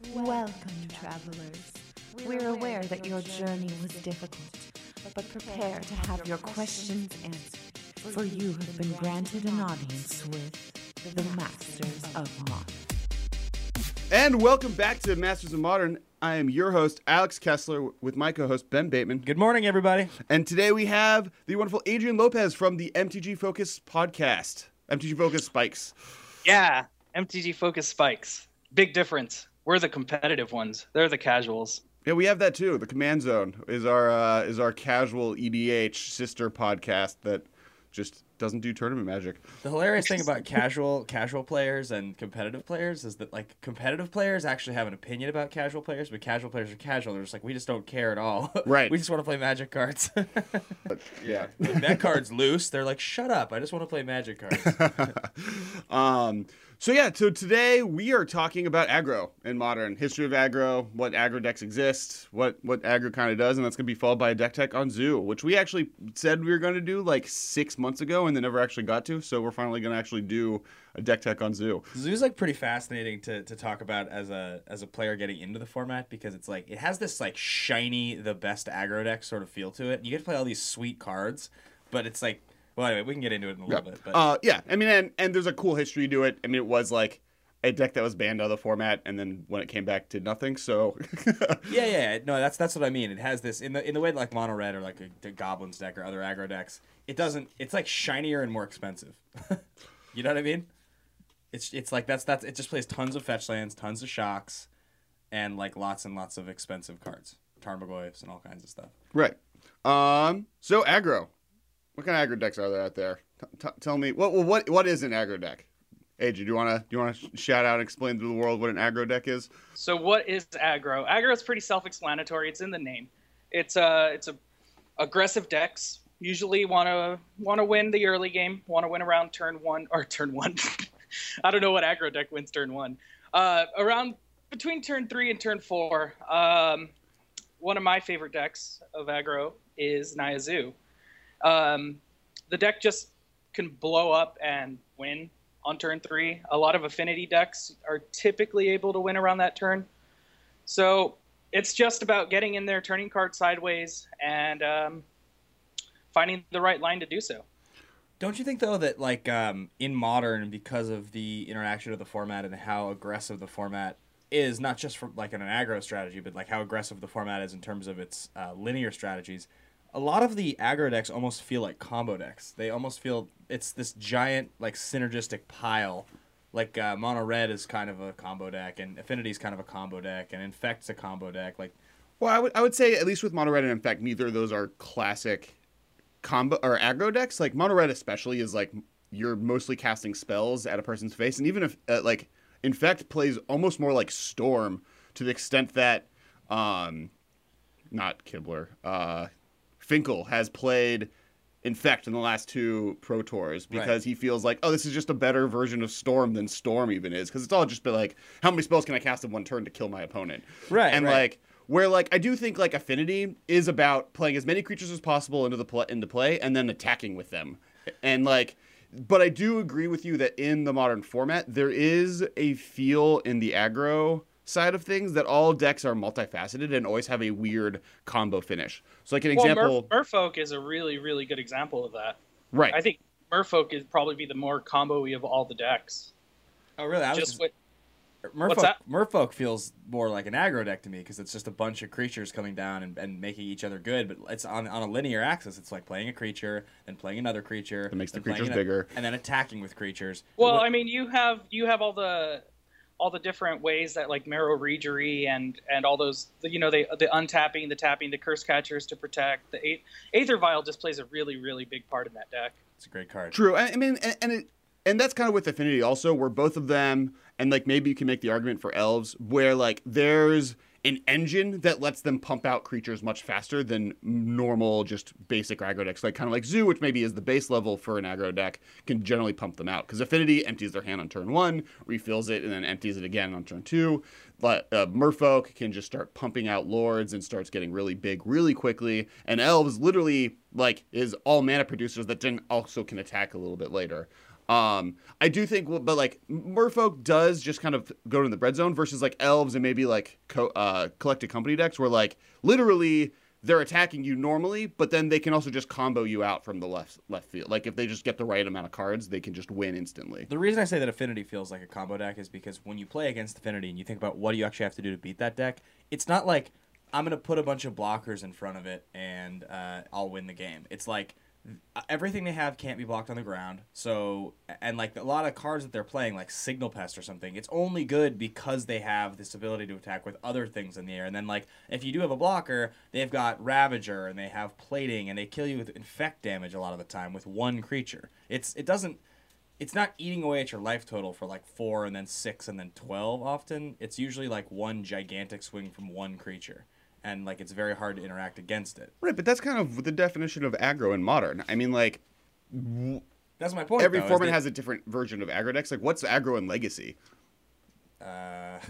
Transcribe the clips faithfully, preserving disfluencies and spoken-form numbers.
Welcome, travelers. We're aware that your journey was difficult, but prepare to have your questions answered, for you have been granted an audience with the Masters of Modern. And welcome back to Masters of Modern. I am your host, Alex Kessler, with my co-host, Ben Bateman. Good morning, everybody. And today we have the wonderful Adrian Lopez from the M T G Focus podcast. M T G Focus Spikes. Yeah, M T G Focus Spikes. Big difference. We're the competitive ones. They're the casuals. Yeah, we have that too. The Command Zone is our uh, is our casual E D H sister podcast that just doesn't do tournament magic. The hilarious thing about casual casual players and competitive players is that, like, competitive players actually have an opinion about casual players, but casual players are casual. They're just like, we just don't care at all. Right. We just want to play Magic cards. But, yeah. When that card's loose, they're like, shut up. I just want to play Magic cards. um. So yeah, so today we are talking about aggro in Modern, history of aggro, what aggro decks exist, what what aggro kind of does, and that's going to be followed by a deck tech on Zoo, which we actually said we were going to do like six months ago and then never actually got to, so we're finally going to actually do a deck tech on Zoo. Zoo's like pretty fascinating to, to talk about as a as a player getting into the format, because it's like it has this like shiny, the best aggro deck sort of feel to it. You get to play all these sweet cards, but it's like, well, anyway, we can get into it in a little yeah. bit. But. Uh, yeah, I mean, and, and there's a cool history to it. I mean, it was like a deck that was banned out of the format, and then when it came back, did nothing. So yeah, yeah, no, that's that's what I mean. It has this in the in the way that, like, mono red or like a, a goblins deck or other aggro decks. It doesn't. It's like shinier and more expensive. You know what I mean? It's it's like that's that's it just plays tons of fetch lands, tons of shocks, and like lots and lots of expensive cards, Tarmogoyfs and all kinds of stuff. Right. Um. So aggro. What kind of aggro decks are there out there? T- t- tell me what what what is an aggro deck? A J, do you want to do you want to shout out and explain to the world what an aggro deck is? So what is aggro? Aggro is pretty self-explanatory. It's in the name. It's a it's a aggressive decks. Usually want to want to win the early game. Want to win around turn one or turn one. I don't know what aggro deck wins turn one. Uh, around between turn three and turn four. Um, one of my favorite decks of aggro is Naya Zoo. Um, the deck just can blow up and win on turn three. A lot of affinity decks are typically able to win around that turn. So it's just about getting in there, turning cards sideways, and um, finding the right line to do so. Don't you think, though, that like um, in Modern, because of the interaction of the format and how aggressive the format is, not just from like an aggro strategy, but like how aggressive the format is in terms of its uh, linear strategies, a lot of the aggro decks almost feel like combo decks. They almost feel it's this giant, like, synergistic pile. Like, uh, Mono Red is kind of a combo deck, and Affinity is kind of a combo deck, and Infect's a combo deck. Like, well, I would I would say at least with Mono Red and Infect, neither of those are classic combo or aggro decks. Like Mono Red especially is like you're mostly casting spells at a person's face, and even if uh, like Infect plays almost more like Storm to the extent that, um, not Kibler, uh. Finkel has played Infect in the last two Pro Tours because right. he feels like, oh, this is just a better version of Storm than Storm even is, because it's all just been like, how many spells can I cast in one turn to kill my opponent? Right. And right. like, where like I do think like Affinity is about playing as many creatures as possible into the pl- into play and then attacking with them, and like, but I do agree with you that in the Modern format there is a feel in the aggro side of things that all decks are multifaceted and always have a weird combo finish. So like an well, example, Mer- Merfolk is a really, really good example of that. Right. I think Merfolk is probably be the more combo-y of all the decks. Oh, really? I was just just... with... Merfolk, What's that? Merfolk feels more like an aggro deck to me because it's just a bunch of creatures coming down and, and making each other good, but it's on on a linear axis. It's like playing a creature, then playing another creature. That makes the then creatures an- bigger. And then attacking with creatures. Well, What- I mean, you have you have all the... all the different ways that like Marrow Regery and and all those, you know, they the untapping, the tapping, the curse catchers to protect. The eight, Aether Vial just plays a really, really big part in that deck. It's a great card. True. I I mean, and and, it, and that's kind of with Affinity also, where both of them, and like maybe you can make the argument for Elves, where like there's an engine that lets them pump out creatures much faster than normal, just basic aggro decks. Like kind of like Zoo, which maybe is the base level for an aggro deck, can generally pump them out. Because Affinity empties their hand on turn one, refills it, and then empties it again on turn two. But uh, Merfolk can just start pumping out Lords and starts getting really big really quickly. And Elves literally like is all mana producers that then also can attack a little bit later. Um, I do think, well, but like Merfolk does just kind of go to the bread zone versus like elves and maybe like co- uh, collected company decks where like literally they're attacking you normally, but then they can also just combo you out from the left left field. Like if they just get the right amount of cards, they can just win instantly. The reason I say that Affinity feels like a combo deck is because when you play against Affinity and you think about what do you actually have to do to beat that deck, it's not like I'm going to put a bunch of blockers in front of it and uh, I'll win the game. It's like everything they have can't be blocked on the ground. So, and like a lot of cards that they're playing, like Signal Pest or something, it's only good because they have this ability to attack with other things in the air. And then like if you do have a blocker, they've got Ravager and they have Plating and they kill you with infect damage a lot of the time with one creature. It's it doesn't it's not eating away at your life total for like four and then six and then twelve often. It's usually like one gigantic swing from one creature. And like it's very hard to interact against it. Right, but that's kind of the definition of aggro in Modern. I mean, like that's my point. Every though, format that, has a different version of aggro decks. Like, what's aggro in Legacy? Uh,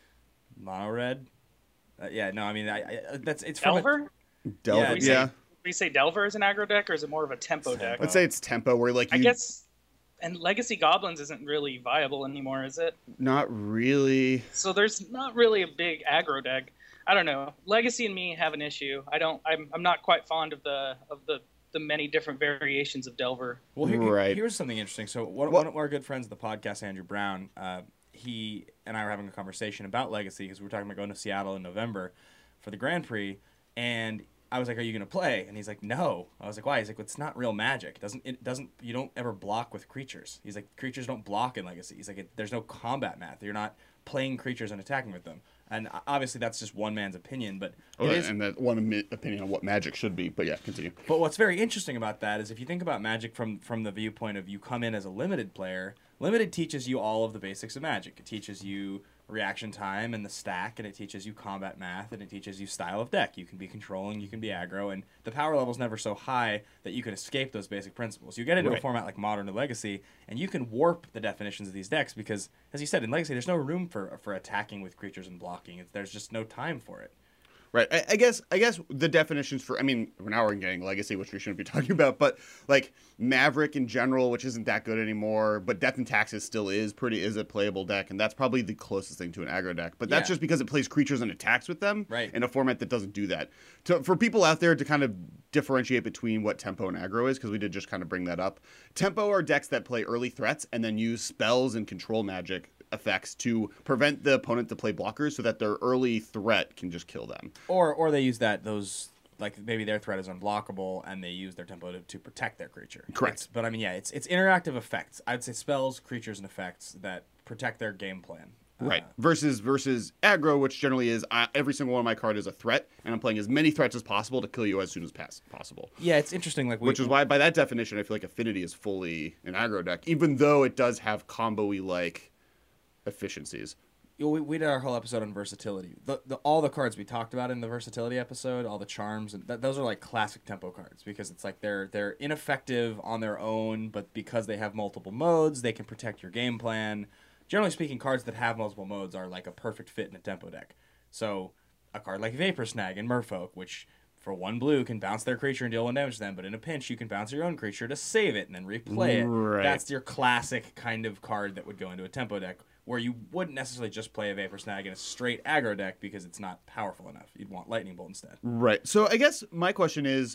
mono red. Uh, yeah, no, I mean, I, I that's it's from Delver. A, Delver, yeah. yeah. Would you say Delver is an aggro deck, or is it more of a tempo deck? Let's say it's tempo, where like you, I guess, and Legacy Goblins isn't really viable anymore, is it? not really. So there's not really a big aggro deck. I don't know. Legacy and me have an issue. I don't. I'm. I'm not quite fond of the of the the many different variations of Delver. Well, here, right. here's something interesting. So one, Well, one of our good friends of the podcast, Andrew Brown, uh, he and I were having a conversation about Legacy because we were talking about going to Seattle in November for the Grand Prix, and I was like, "Are you going to play?" And he's like, "No." I was like, "Why?" He's like, well, "It's not real Magic. It doesn't it doesn't you don't ever block with creatures." He's like, "Creatures don't block in Legacy." He's like, it, "There's no combat math. You're not playing creatures and attacking with them." And obviously that's just one man's opinion, but Oh, it is. and that one ami- opinion on what Magic should be. But yeah, continue. But what's very interesting about that is if you think about Magic from from the viewpoint of you come in as a limited player, Limited teaches you all of the basics of Magic. It teaches you reaction time and the stack, and it teaches you combat math, and it teaches you style of deck. You can be controlling, you can be aggro, and the power level's never so high that you can escape those basic principles. You get into Right. a format like Modern or Legacy, and you can warp the definitions of these decks because, as you said, in Legacy, there's no room for for attacking with creatures and blocking. It's, there's just no time for it. Right. I, I guess I guess the definitions for I mean, now we're getting Legacy, which we shouldn't be talking about, but like Maverick in general, which isn't that good anymore, but Death and Taxes still is pretty is a playable deck, and that's probably the closest thing to an aggro deck. But that's Yeah. just because it plays creatures and attacks with them Right. in a format that doesn't do that. To, for people out there to kind of differentiate between what tempo and aggro is, because we did just kind of bring that up. Tempo are decks that play early threats and then use spells and control magic effects to prevent the opponent to play blockers so that their early threat can just kill them. Or or they use that those like maybe their threat is unblockable and they use their tempo to, to protect their creature. Correct. It's, but I mean, yeah, it's it's interactive effects. I'd say spells, creatures, and effects that protect their game plan. Right. Uh, Versus versus aggro, which generally is uh, every single one of my card is a threat, and I'm playing as many threats as possible to kill you as soon as pass- possible. yeah, it's interesting. Like we, Which is why, by that definition, I feel like Affinity is fully an aggro deck, even though it does have combo-y like efficiencies. you know, we, we did our whole episode on versatility. The, the all the cards we talked about in the versatility episode, all the charms, and th- those are like classic tempo cards because it's like they're they're ineffective on their own, but because they have multiple modes, they can protect your game plan. Generally speaking, cards that have multiple modes are like a perfect fit in a tempo deck. So a card like Vapor Snag in Merfolk, which for one blue can bounce their creature and deal one damage to them, but in a pinch you can bounce your own creature to save it and then replay it. Right. That's your classic kind of card that would go into a tempo deck, where you wouldn't necessarily just play a Vapor Snag in a straight aggro deck because it's not powerful enough. You'd want Lightning Bolt instead. Right. So I guess my question is,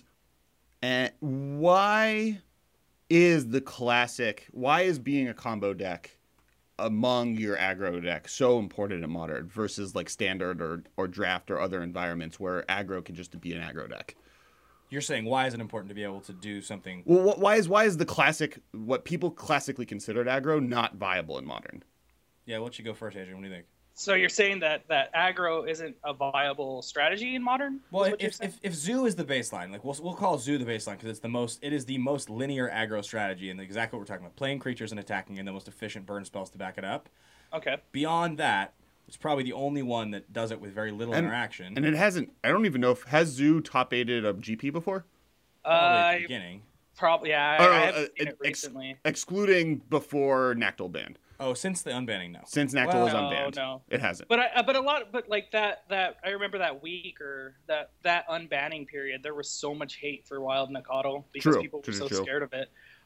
uh, why is the classic, why is being a combo deck among your aggro deck so important in Modern versus like Standard or, or Draft or other environments where aggro can just be an aggro deck? You're saying why is it important to be able to do something? Well, wh- why is why is the classic, what people classically considered aggro, not viable in Modern? Yeah, let you go first, Adrian. What do you think? So you're saying that that aggro isn't a viable strategy in Modern? Well, is what you're if, saying? if if Zoo is the baseline, like we'll we'll call Zoo the baseline because it's the most it is the most linear aggro strategy and exactly what we're talking about: playing creatures and attacking, and the most efficient burn spells to back it up. Okay. Beyond that, it's probably the only one that does it with very little And- interaction. And it hasn't, I don't even know if, has Zoo top eighted a G P before? Probably at Uh, the beginning. probably. Yeah, I, Or, I uh, haven't seen uh, it ex- recently. Excluding before Nactil banned. Oh, since the unbanning, no. Since Nactil Well, was no, unbanned. no. It hasn't. But I, uh, but a lot, but like that, that I remember that week or that that unbanning period, there was so much hate for Wild Nacatl because True, people were true, so true. scared of it.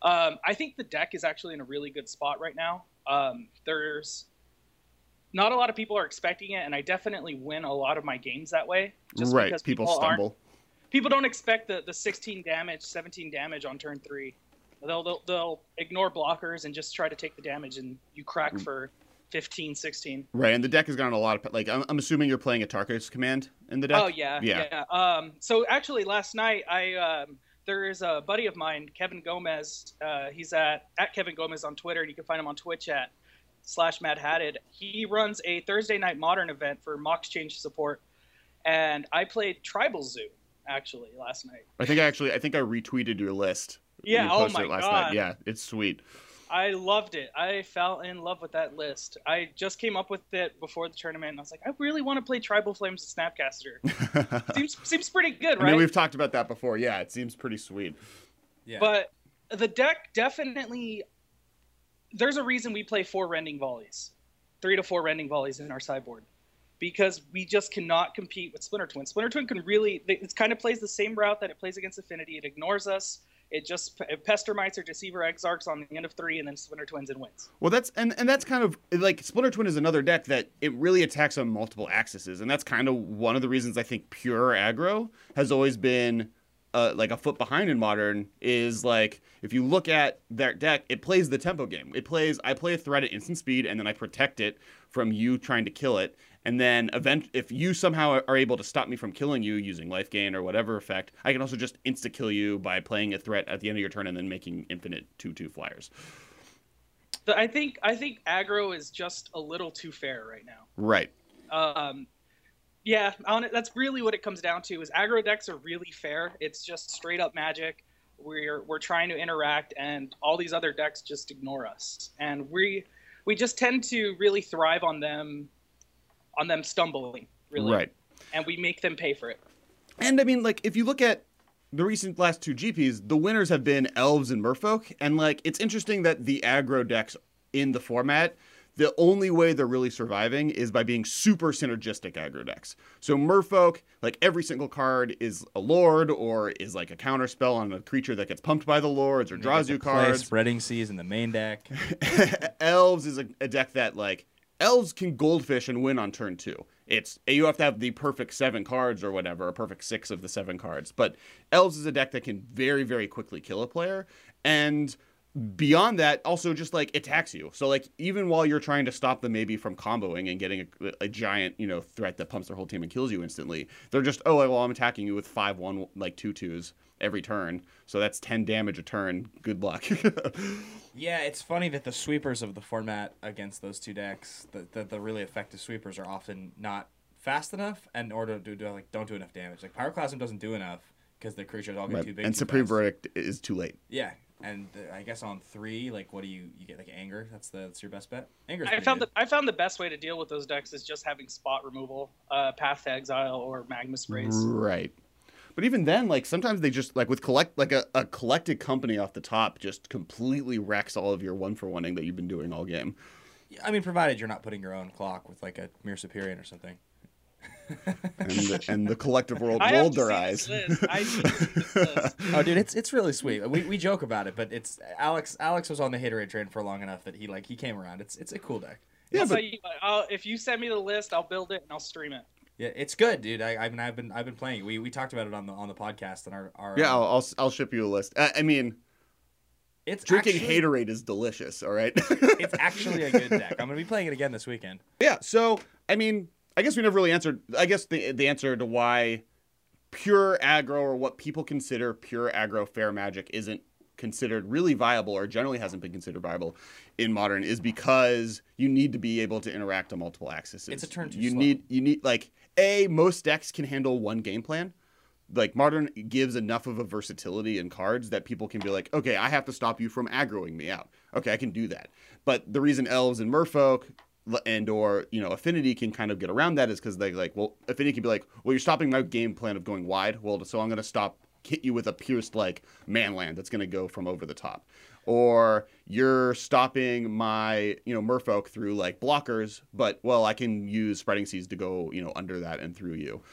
Um, I think the deck is actually in a really good spot right now. Um, there's not a lot of people are expecting it, and I definitely win a lot of my games that way. Just right, because people, people stumble. People don't expect the, the sixteen damage, seventeen damage on turn three. They'll, they'll they'll ignore blockers and just try to take the damage, and you crack for fifteen, sixteen. Right, and the deck has gotten a lot of like. I'm, I'm assuming you're playing a Tarkus command in the deck. Oh yeah, yeah. yeah. Um, so actually, last night I um, there is a buddy of mine, Kevin Gomez. Uh, he's at at Kevin Gomez on Twitter, and you can find him on Twitch at slash Mad Hatted. He runs a Thursday night Modern event for Mox Change support, and I played Tribal Zoo actually last night. I think I actually I think I retweeted your list. Yeah. You Oh posted my it last god. Night. Yeah, it's sweet. I loved it. I fell in love with that list. I just came up with it before the tournament, and I was like, I really want to play Tribal Flames with Snapcaster. seems seems pretty good, right? I mean, we've talked about that before. Yeah, it seems pretty sweet. Yeah. But the deck definitely. There's a reason we play four Rending Volleys, three to four Rending Volleys in our sideboard, because we just cannot compete with Splinter Twin. Splinter Twin can really. It kind of plays the same route that it plays against Affinity. It ignores us. It just it pester mites or deceiver exarchs on the end of three, and then Splinter Twins and wins. Well, that's and, and that's kind of like Splinter Twin is another deck that it really attacks on multiple axes, and that's kind of one of the reasons I think pure aggro has always been uh, like a foot behind in Modern. Is like if you look at that deck, it plays the tempo game. It plays I play a threat at instant speed, and then I protect it from you trying to kill it. And then event if you somehow are able to stop me from killing you using life gain or whatever effect, I can also just insta kill you by playing a threat at the end of your turn and then making infinite two two flyers. I think I think aggro is just a little too fair right now. Right. Um, yeah, on it, that's really what it comes down to. Is aggro decks are really fair. It's just straight up Magic. We're we're trying to interact, and all these other decks just ignore us, and we we just tend to really thrive on them. on them stumbling, really. Right. And we make them pay for it. And I mean, like, if you look at the recent last two G Ps, the winners have been Elves and Merfolk. And, like, it's interesting that the aggro decks in the format, the only way they're really surviving is by being super synergistic aggro decks. So Merfolk, like, every single card is a Lord or is, like, a counter spell on a creature that gets pumped by the Lords or draws you cards. Spreading Seas in the main deck. Elves is a, a deck that, like, Elves can Goldfish and win on turn two. It's you have to have the perfect seven cards or whatever, a perfect six of the seven cards. But Elves is a deck that can very, very quickly kill a player. And beyond that, also just like attacks you. So like even while you're trying to stop them maybe from comboing and getting a, a giant, you know, threat that pumps their whole team and kills you instantly, they're just, oh, well, I'm attacking you with five one like two twos every turn. So that's ten damage a turn. Good luck. Yeah, it's funny that the sweepers of the format against those two decks, the the, the really effective sweepers, are often not fast enough and or to do, do like don't do enough damage. Like Pyroclasm doesn't do enough because the creatures all get Right. too big. And too Supreme fast. Verdict is too late. Yeah, and uh, I guess on three, like, what do you you get like anger? That's the that's your best bet. Anger's I pretty found good. the I found the best way to deal with those decks is just having spot removal, uh, Path to Exile, or Magma Sprays. Right. But even then, like sometimes they just like with collect like a, a collected company off the top just completely wrecks all of your one for oneing that you've been doing all game. I mean, provided you're not putting your own clock with like a Mere Superior or something. And the, and the collective world I have rolled to their see eyes. this list. I need to see this list. Oh, dude, it's it's really sweet. We we joke about it, but it's Alex. Alex was on the haterade train for long enough that he like he came around. It's it's a cool deck. Yeah, I'll but tell you what, I'll, if you send me the list, I'll build it and I'll stream it. Yeah, it's good, dude. I, I mean, I've been I've been playing. We we talked about it on the on the podcast and our our. yeah, uh, I'll, I'll I'll ship you a list. I, I mean, it's drinking actually, Haterade is delicious. All right. It's actually a good deck. I'm gonna be playing it again this weekend. Yeah, so I mean, I guess we never really answered. I guess the the answer to why pure aggro or what people consider pure aggro fair magic isn't considered really viable or generally hasn't been considered viable in Modern is because you need to be able to interact on multiple axes. It's a turn too You slow. need you need like a most decks can handle one game plan. Like Modern gives enough of a versatility in cards that people can be like, okay, I have to stop you from aggroing me out. Okay, I can do that. But the reason Elves and Merfolk and or you know Affinity can kind of get around that is because they like, well, Affinity can be like, well, you're stopping my game plan of going wide. Well, so I'm going to stop hit you with a pierced like manland that's going to go from over the top, or you're stopping my you know Merfolk through like blockers, but well, I can use Spreading Seas to go you know under that and through you.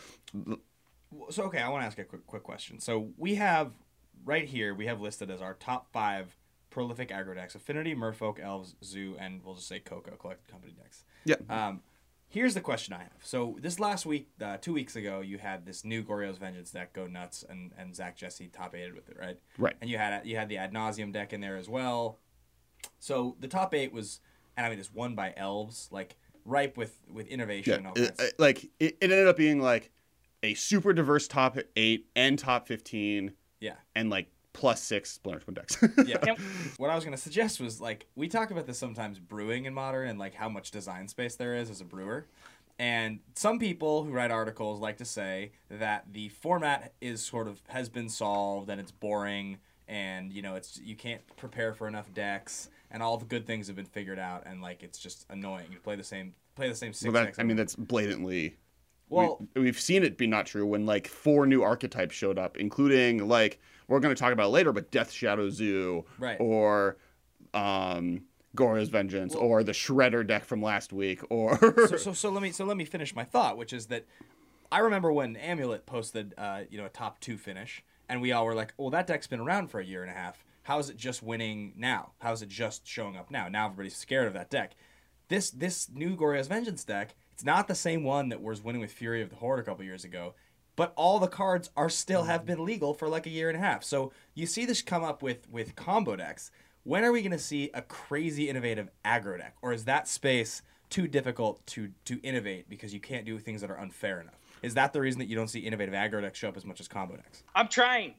So okay, I want to ask a quick quick question. So we have right here we have listed as our top five prolific aggro decks: Affinity, Merfolk, Elves, Zoo, and we'll just say Coco Collected Company decks. Yeah. Um, here's the question I have. So this last week, uh, two weeks ago, you had this new Goryo's Vengeance deck go nuts, and, and Zach Jesse top eighted with it, right? Right. And you had you had the Ad Nauseam deck in there as well. So the top eight was, and I mean, it's won by Elves, like ripe with with innovation. Yeah. And all It, kinds. it- like it, it ended up being like a super diverse top eight and top fifteen, Yeah. and like plus six Splinter Twin decks. Yeah. Yep. What I was gonna suggest was like we talk about this sometimes brewing in Modern and like how much design space there is as a brewer. And some people who write articles like to say that the format is sort of has been solved and it's boring and you know it's you can't prepare for enough decks and all the good things have been figured out and like it's just annoying. You play the same play the same six Well, that, decks. I mean, that's blatantly. well, we, we've seen it be not true when like four new archetypes showed up, including like we're going to talk about it later, but Death Shadow Zoo, Right. or um, Goryo's Vengeance, or the Shredder deck from last week, or so, so so let me so let me finish my thought, which is that I remember when Amulet posted uh, you know a top two finish, and we all were like, well, that deck's been around for a year and a half. How is it just winning now? How is it just showing up now? Now everybody's scared of that deck. This this new Goryo's Vengeance deck, it's not the same one that was winning with Fury of the Horde a couple years ago, but all the cards are still have been legal for like a year and a half. So you see this come up with with combo decks. When are we going to see a crazy innovative aggro deck, or is that space too difficult to to innovate because you can't do things that are unfair enough? Is that the reason that you don't see innovative aggro decks show up as much as combo decks? I'm trying.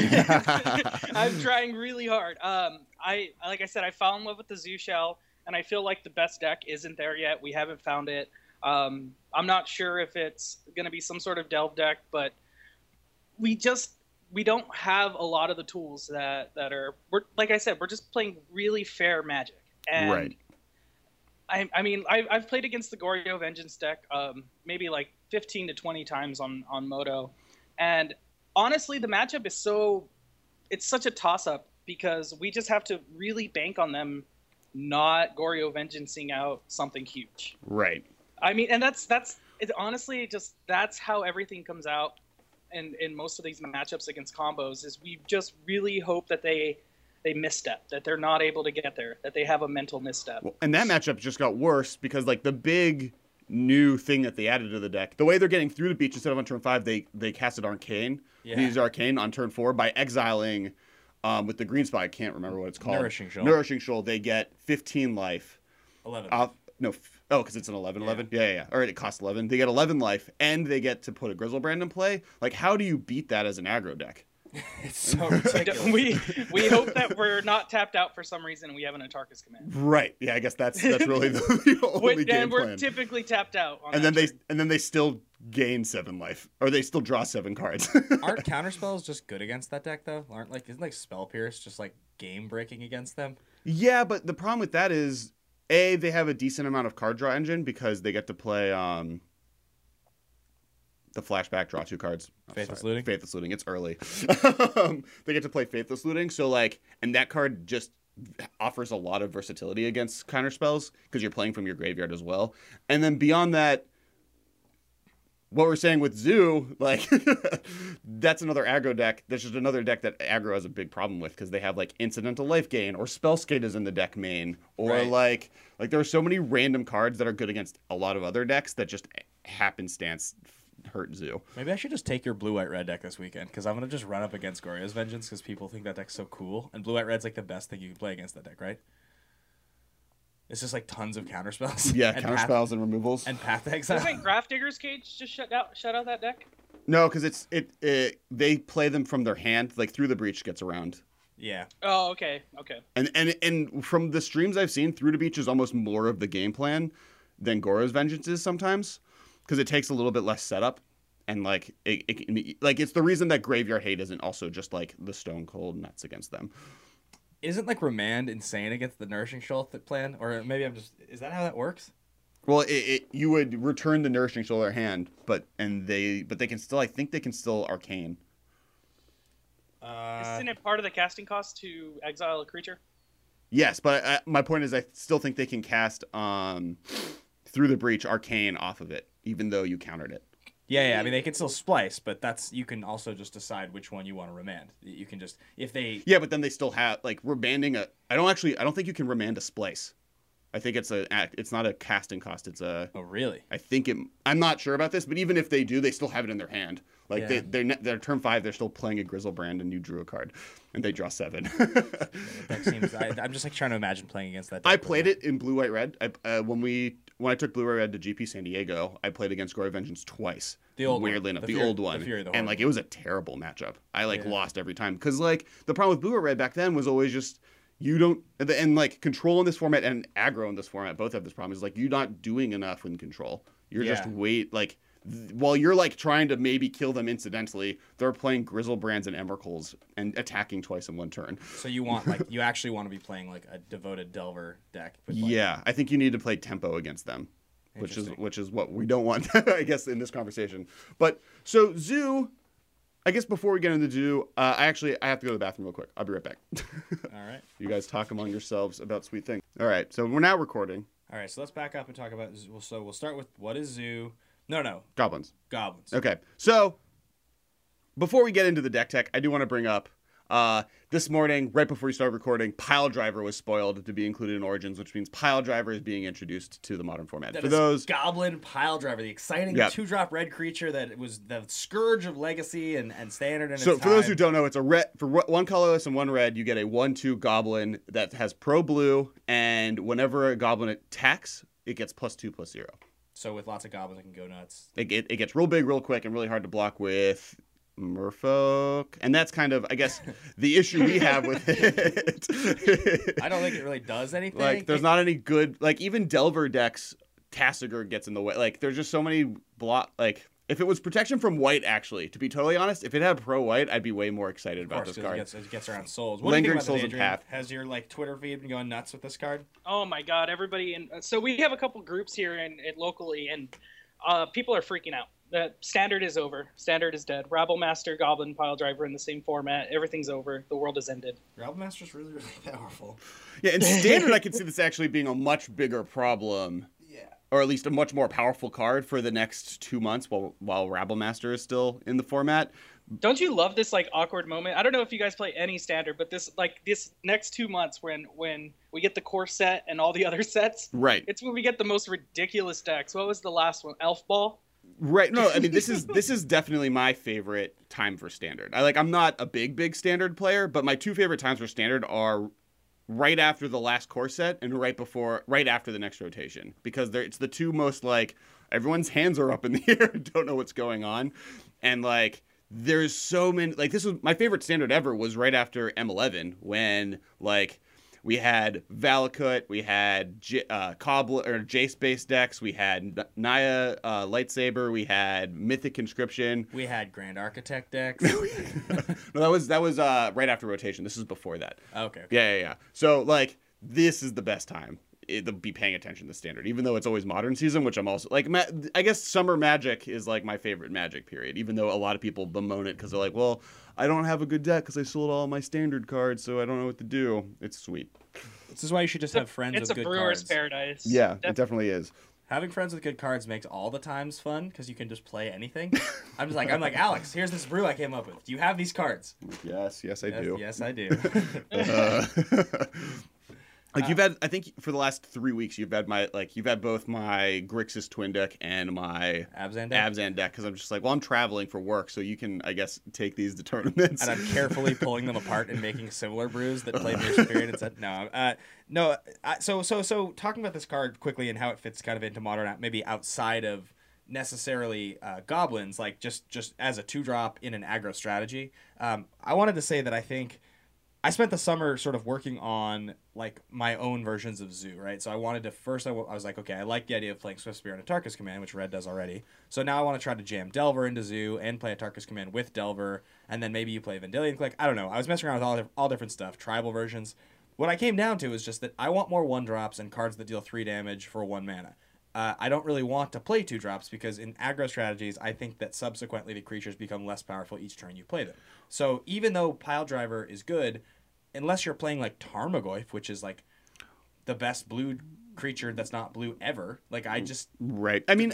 I'm trying really hard. Um, I like I said, I fell in love with the Zoo Shell, and I feel like the best deck isn't there yet. We haven't found it. Um, I'm not sure if it's going to be some sort of delve deck, but we just we don't have a lot of the tools that that are. We're like I said, we're just playing really fair Magic, and Right. I, I mean, I, I've played against the Goryo Vengeance deck um, maybe like fifteen to twenty times on, on Moto. And honestly, the matchup is so... It's such a toss-up because we just have to really bank on them not Goryo Vengeancing out something huge. right. I mean, and that's... that's it, honestly, just that's how everything comes out in, in most of these matchups against combos is we just really hope that they... they misstep, that they're not able to get there, that they have a mental misstep. Well, and that matchup just got worse because like the big new thing that they added to the deck, the way they're getting through the beach instead of on turn five, they they casted Arcane. Yeah. They used Arcane on turn four by exiling um, with the green spot. I can't remember what it's called. Nourishing Shoal. Nourishing Shoal. They get fifteen life. eleven. Off, no, f- oh, because it's an eleven eleven. Yeah. yeah, yeah. All right, it costs eleven. They get eleven life, and they get to put a Grizzlebrand in play. Like, how do you beat that as an aggro deck? It's so ridiculous. we we hope that we're not tapped out for some reason and we have an Atarka's Command. Right. Yeah, I guess that's that's really the, the only When- game and we're plan. typically tapped out. On and that then they turn. and then they still gain seven life, or they still draw seven cards. Aren't counterspells just good against that deck though? Aren't like isn't like Spell Pierce just like game breaking against them? Yeah, but the problem with that is, A, they have a decent amount of card draw engine because they get to play um, the flashback, draw two cards. Oh, Faithless sorry. Looting? Faithless Looting. It's early. um, they get to play Faithless Looting, so like, and that card just offers a lot of versatility against counter spells because you're playing from your graveyard as well. And then beyond that, what we're saying with Zoo, like, that's another aggro deck. That's just another deck that aggro has a big problem with because they have like incidental life gain or spell skate is in the deck main, or Right. like like there are so many random cards that are good against a lot of other decks that just happenstance hurt Zoo. Maybe I should just take your blue white red deck this weekend because I'm gonna just run up against Goryo's Vengeance because people think that deck's so cool, and blue white red's like the best thing you can play against that deck, right? It's just like tons of counterspells. Yeah, and counter path, spells and removals. and path exile. Doesn't Graph Digger's Cage just shut out shut out that deck? No, because it's it, it they play them from their hand, like Through the Breach gets around. Yeah, Oh, okay, okay. And and and from the streams I've seen, Through the Beach is almost more of the game plan than Goryo's Vengeance is sometimes, because it takes a little bit less setup, and like it, it like it's the reason that Graveyard Hate isn't also just like the stone cold nuts against them. isn't like Remand insane against the Nourishing Shoal th- plan, or maybe I'm just is that how that works? Well, it, it you would return the Nourishing Shoal to their hand, but and they but they can still I think they can still Arcane. Uh, Isn't it part of the casting cost to exile a creature? Yes, but I, my point is I still think they can cast um Through the Breach Arcane off of it, even though you countered it. Yeah, yeah. I mean, they can still splice, but that's you can also just decide which one you want to remand. You can just if they Yeah, but then they still have like remanding a. I don't actually. I don't think you can remand a splice. I think it's a. It's not a casting cost. It's a. oh really? I think it. I'm not sure about this, but even if they do, they still have it in their hand. Like Yeah. they, they're ne- they're turn five. They're still playing a Grizzlebrand, and you drew a card, and they draw seven. That seems. I, I'm just like trying to imagine playing against that. Deck I played it in blue, white, red. I, uh, when we when I took blue, white, red to G P San Diego, I played against Glory Vengeance twice. The old one. weirdly enough, The the, Fury- old the one, Fury of the and Horn like one. it was a terrible matchup. I like Yeah. lost every time because like the problem with blue or red back then was always just you don't and, and like control in this format and aggro in this format both have this problem is like you're not doing enough in control. You're just Yeah. wait like th- while you're like trying to maybe kill them incidentally, they're playing Grizzlebrands and Emrakuls and attacking twice in one turn. So you want like you actually want to be playing like a devoted Delver deck. With, like, Yeah, I think you need to play tempo against them, which is Interesting. which is what we don't want, I guess, in this conversation. But so Zoo, I guess before we get into Zoo, uh, I actually I have to go to the bathroom real quick. I'll be right back. All right. You guys talk among yourselves about sweet things. All right, so we're now recording All right. So let's back up and talk about. Well, so we'll start with what is Zoo? No, no, goblins. goblins. Okay, so before we get into the deck tech, I do want to bring up uh, this morning, right before we started recording, Pile Driver was spoiled to be included in Origins, which means Pile Driver is being introduced to the modern format. That For is those, Goblin Pile Driver, the exciting Yeah. two-drop red creature that was the scourge of Legacy and, and Standard. And so for those who don't know, it's a red for ro- one colorless and one red. You get a one-two goblin that has pro blue, and whenever a goblin attacks, it gets plus two plus zero. So with lots of goblins, it can go nuts. It, it, it gets real big, real quick, and really hard to block with Merfolk, and that's kind of, I guess, the issue we have with it. I don't think it really does anything. Like, there's It- not any good, like, even Delver decks, Tassiger gets in the way. Like, there's just so many block, like, if it was protection from white, actually, to be totally honest, if it had pro white, I'd be way more excited Of about course, this 'cause card. It gets, it gets around souls. What Lingering do you think Souls about of this, Adrian? Path. Has your like Twitter feed been going nuts with this card? Oh my god, everybody in so we have a couple groups here in, in locally and uh, people are freaking out. The standard is over. Standard is dead. Rabble Master, Goblin, Pile Driver in the same format. Everything's over. The world has ended. Rabble Master's really, really powerful. Yeah, in Standard, I could see this actually being a much bigger problem, Yeah. or at least a much more powerful card for the next two months while, while Rabble Master is still in the format. Don't you love this like awkward moment? I don't know if you guys play any standard, but this like this next two months when when we get the core set and all the other sets, Right. it's when we get the most ridiculous decks. What was the last one? Elf Ball? Right. No, I mean this is this is definitely my favorite time for Standard. I like I'm not a big big Standard player, but my two favorite times for Standard are right after the last core set and right before right after the next rotation, because they're it's the two most like everyone's hands are up in the air and don't know what's going on, and like there's so many like this was my favorite Standard ever was right after M eleven when like we had Valakut, we had J- uh, Cobbler or Jace based decks, we had N- Naya uh, Lightsaber, we had Mythic Conscription. We had Grand Architect decks. No, that was that was uh, right after rotation. This is before that. okay. okay. Yeah, yeah, yeah. So like this is the best time it, to be paying attention to Standard, even though it's always Modern season, which I'm also like. Ma- I guess Summer Magic is like my favorite Magic period, even though a lot of people bemoan it because they're like, well, I don't have a good deck because I sold all my Standard cards, so I don't know what to do. It's sweet. This is why you should just have friends It's with a good brewer's cards. paradise. Yeah, Def- it definitely is. Having friends with good cards makes all the times fun because you can just play anything. I'm just like I'm like Alex. Here's this brew I came up with. Do you have these cards? Yes, yes, I yes, do. Yes, I do. Uh, like you've had, I think for the last three weeks, you've had my like you've had both my Grixis twin deck and my Abzan deck? Abzan deck because I'm just like, well, I'm traveling for work, so you can, I guess, take these to tournaments. And I'm carefully pulling them apart and making similar brews that play Mirror Spirit and said no. Uh, no. I, so so so talking about this card quickly and how it fits kind of into modern, maybe outside of necessarily uh, goblins, like just just as a two drop in an aggro strategy. Um, I wanted to say that I think I spent the summer sort of working on like my own versions of Zoo, right? So I wanted to first I, w- I was like, okay, I like the idea of playing Swift Spear and a Tarkus Command, which Red does already. So now I want to try to jam Delver into Zoo and play a Tarkus Command with Delver, and then maybe you play Vendilion Click. I don't know. I was messing around with all diff- all different stuff, tribal versions. What I came down to is just that I want more one drops and cards that deal three damage for one mana. Uh, I don't really want to play two drops because in aggro strategies, I think that subsequently the creatures become less powerful each turn you play them. So even though Pile Driver is good, unless you're playing like Tarmogoyf, which is like the best blue creature that's not blue ever, like I just Right. I mean,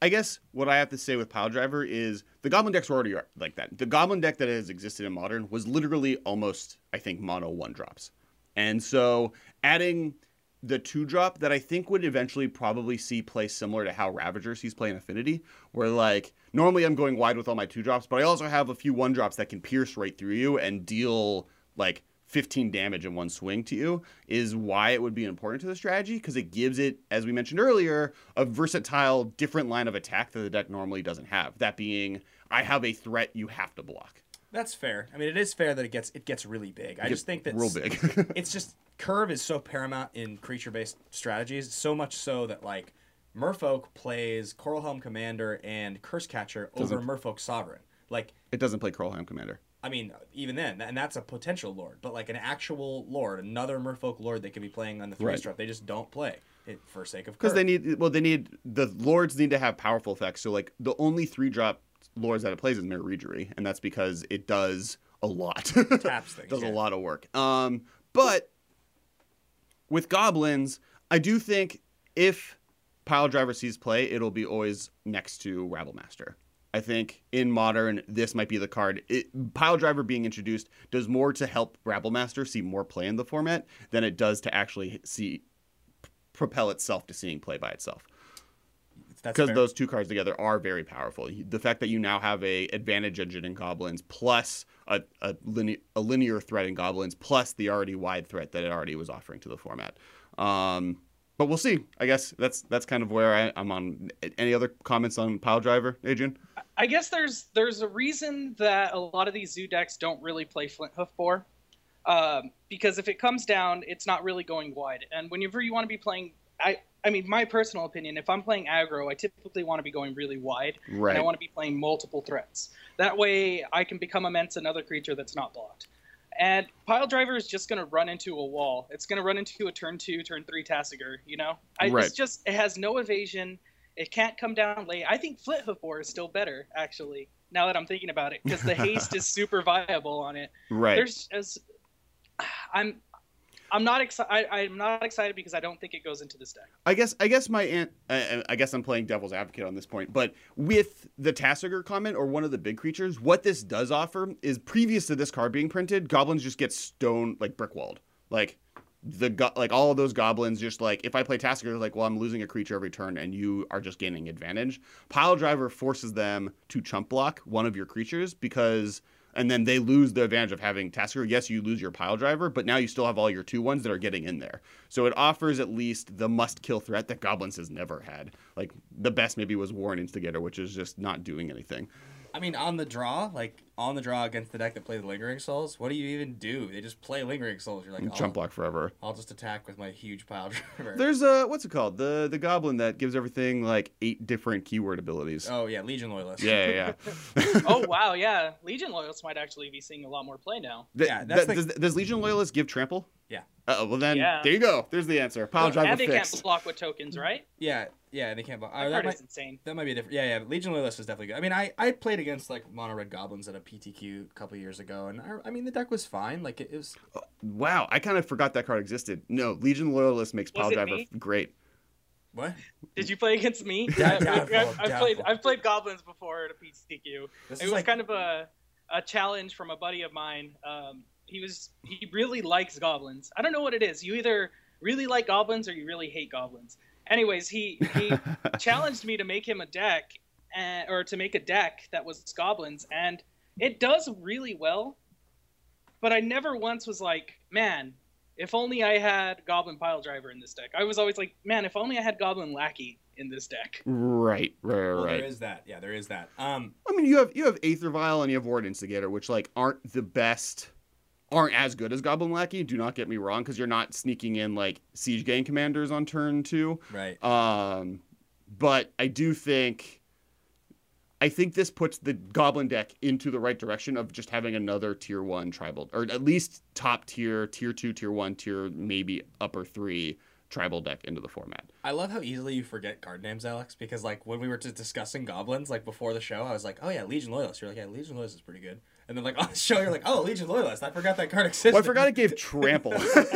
I guess what I have to say with Pile Driver is the Goblin decks were already like that. The Goblin deck that has existed in Modern was literally almost, I think, mono one drops. And so adding the two drop that I think would eventually probably see play similar to how Ravager sees play in Affinity, where like normally I'm going wide with all my two drops, but I also have a few one drops that can pierce right through you and deal like fifteen damage in one swing to you, is why it would be important to the strategy, because it gives it, as we mentioned earlier, a versatile different line of attack that the deck normally doesn't have. That being, I have a threat you have to block. That's fair. I mean, it is fair that it gets it gets really big. I just think that real big. It's just curve is so paramount in creature-based strategies, so much so that like Merfolk plays Coralhelm Commander and Curse Catcher over Doesn't- Merfolk Sovereign. Like, It doesn't play Coralhelm Commander. I mean, even then, and that's a potential lord, but like an actual lord, another Merfolk lord they could be playing on the three Right. strip, they just don't play it for sake of Because curve. they need, well, they need, the lords need to have powerful effects. So like the only three drop lords that it plays is Mirror Regery, and that's because it does a lot. Taps things, does yeah. a lot of work. Um, but with goblins, I do think if Pile Driver sees play, it'll be always next to Rabblemaster. I think in Modern, this might be the card. It, Pile Driver being introduced does more to help Rabblemaster see more play in the format than it does to actually see propel itself to seeing play by itself. That's Because fair. those two cards together are very powerful. The fact that you now have a advantage engine in Goblins plus a, a, line, a linear threat in Goblins plus the already wide threat that it already was offering to the format. Um, but we'll see. I guess that's that's kind of where I, I'm on. Any other comments on Pile Driver, Adrian? I guess there's there's a reason that a lot of these zoo decks don't really play Flint Hoof four, um, because if it comes down, it's not really going wide. And whenever you want to be playing, I I mean, my personal opinion, if I'm playing aggro, I typically want to be going really wide, Right. and I want to be playing multiple threats. That way, I can become immense another creature that's not blocked. And Pile Driver is just going to run into a wall. It's going to run into a turn two, turn three Tassiger, you know? I, Right. It's just, it has no evasion. It can't come down late. I think Flint Hoof four is still better, actually, now that I'm thinking about it, because the haste is super viable on it. Right. There's, as, I'm, I'm not excited. I'm not excited because I don't think it goes into this deck. I guess I guess my aunt, I, I guess I'm playing devil's advocate on this point, but with the Tassiger comment or one of the big creatures, what this does offer is previous to this card being printed, goblins just get stone like brick walled. Like the go- like all of those goblins just like if I play Tassiger, like well I'm losing a creature every turn and you are just gaining advantage. Pile Driver forces them to chump block one of your creatures because. And then they lose the advantage of having Tasker. Yes, you lose your Pile Driver, but now you still have all your two ones that are getting in there. So it offers at least the must-kill threat that Goblins has never had. Like, the best maybe was Warren Instigator, which is just not doing anything. I mean, on the draw, like on the draw against the deck that plays Lingering Souls, what do you even do? They just play Lingering Souls. You're like, And oh, chump block forever. I'll just attack with my huge Pile Driver. There's a, what's it called? The the Goblin that gives everything like eight different keyword abilities. Oh yeah, Legion Loyalist. Yeah, yeah, yeah. Oh wow, yeah, Legion Loyalists might actually be seeing a lot more play now. Th- Yeah, that's th- the- does, does Legion Loyalist give trample? Yeah. Uh, well then, Yeah. there you go. There's the answer. Pile Driver and they fixed. can't block with tokens, right? Yeah, yeah, they can't block. That Uh, that card might is insane. that might be a different. Yeah, yeah. Legion Loyalist is definitely good. I mean, I, I played against like mono red goblins at a P T Q a couple years ago, and I, I mean the deck was fine. Like it, it was. Wow, I kind of forgot that card existed. No, Legion Loyalist makes Was Pile it Driver me? great. What? Did you play against me? Yeah, I, I, doubtful, I've, I've played. doubtful. I've played goblins before at a P T Q. This It is was like kind of a a challenge from a buddy of mine. Um, he was he really likes goblins. I don't know what it is. You either really like goblins or you really hate goblins. Anyways, he he challenged me to make him a deck, and, or to make a deck that was goblins, and it does really well. But I never once was like, man, if only I had Goblin Pile Driver in this deck. I was always like, man, if only I had Goblin Lackey in this deck. Right, right, well, right. there is that. Yeah, there is that. Um, I mean, you have you have Aether Vial and you have Ward Instigator, which like aren't the best, aren't as good as Goblin Lackey. Do not get me wrong, because you're not sneaking in like Siege Gang commanders on turn two. right. Um, but I do think, I think this puts the Goblin deck into the right direction of just having another tier one tribal, or at least top tier, tier two, tier one, tier maybe upper three tribal deck into the format. I love how easily you forget card names, Alex, because like when we were just discussing goblins like before the show, I was like, oh yeah, Legion Loyalist. You're like, yeah, Legion Loyalist is pretty good. And then like on the show, you're like, oh, Legion Loyalist. I forgot that card existed. Well, I forgot it gave trample.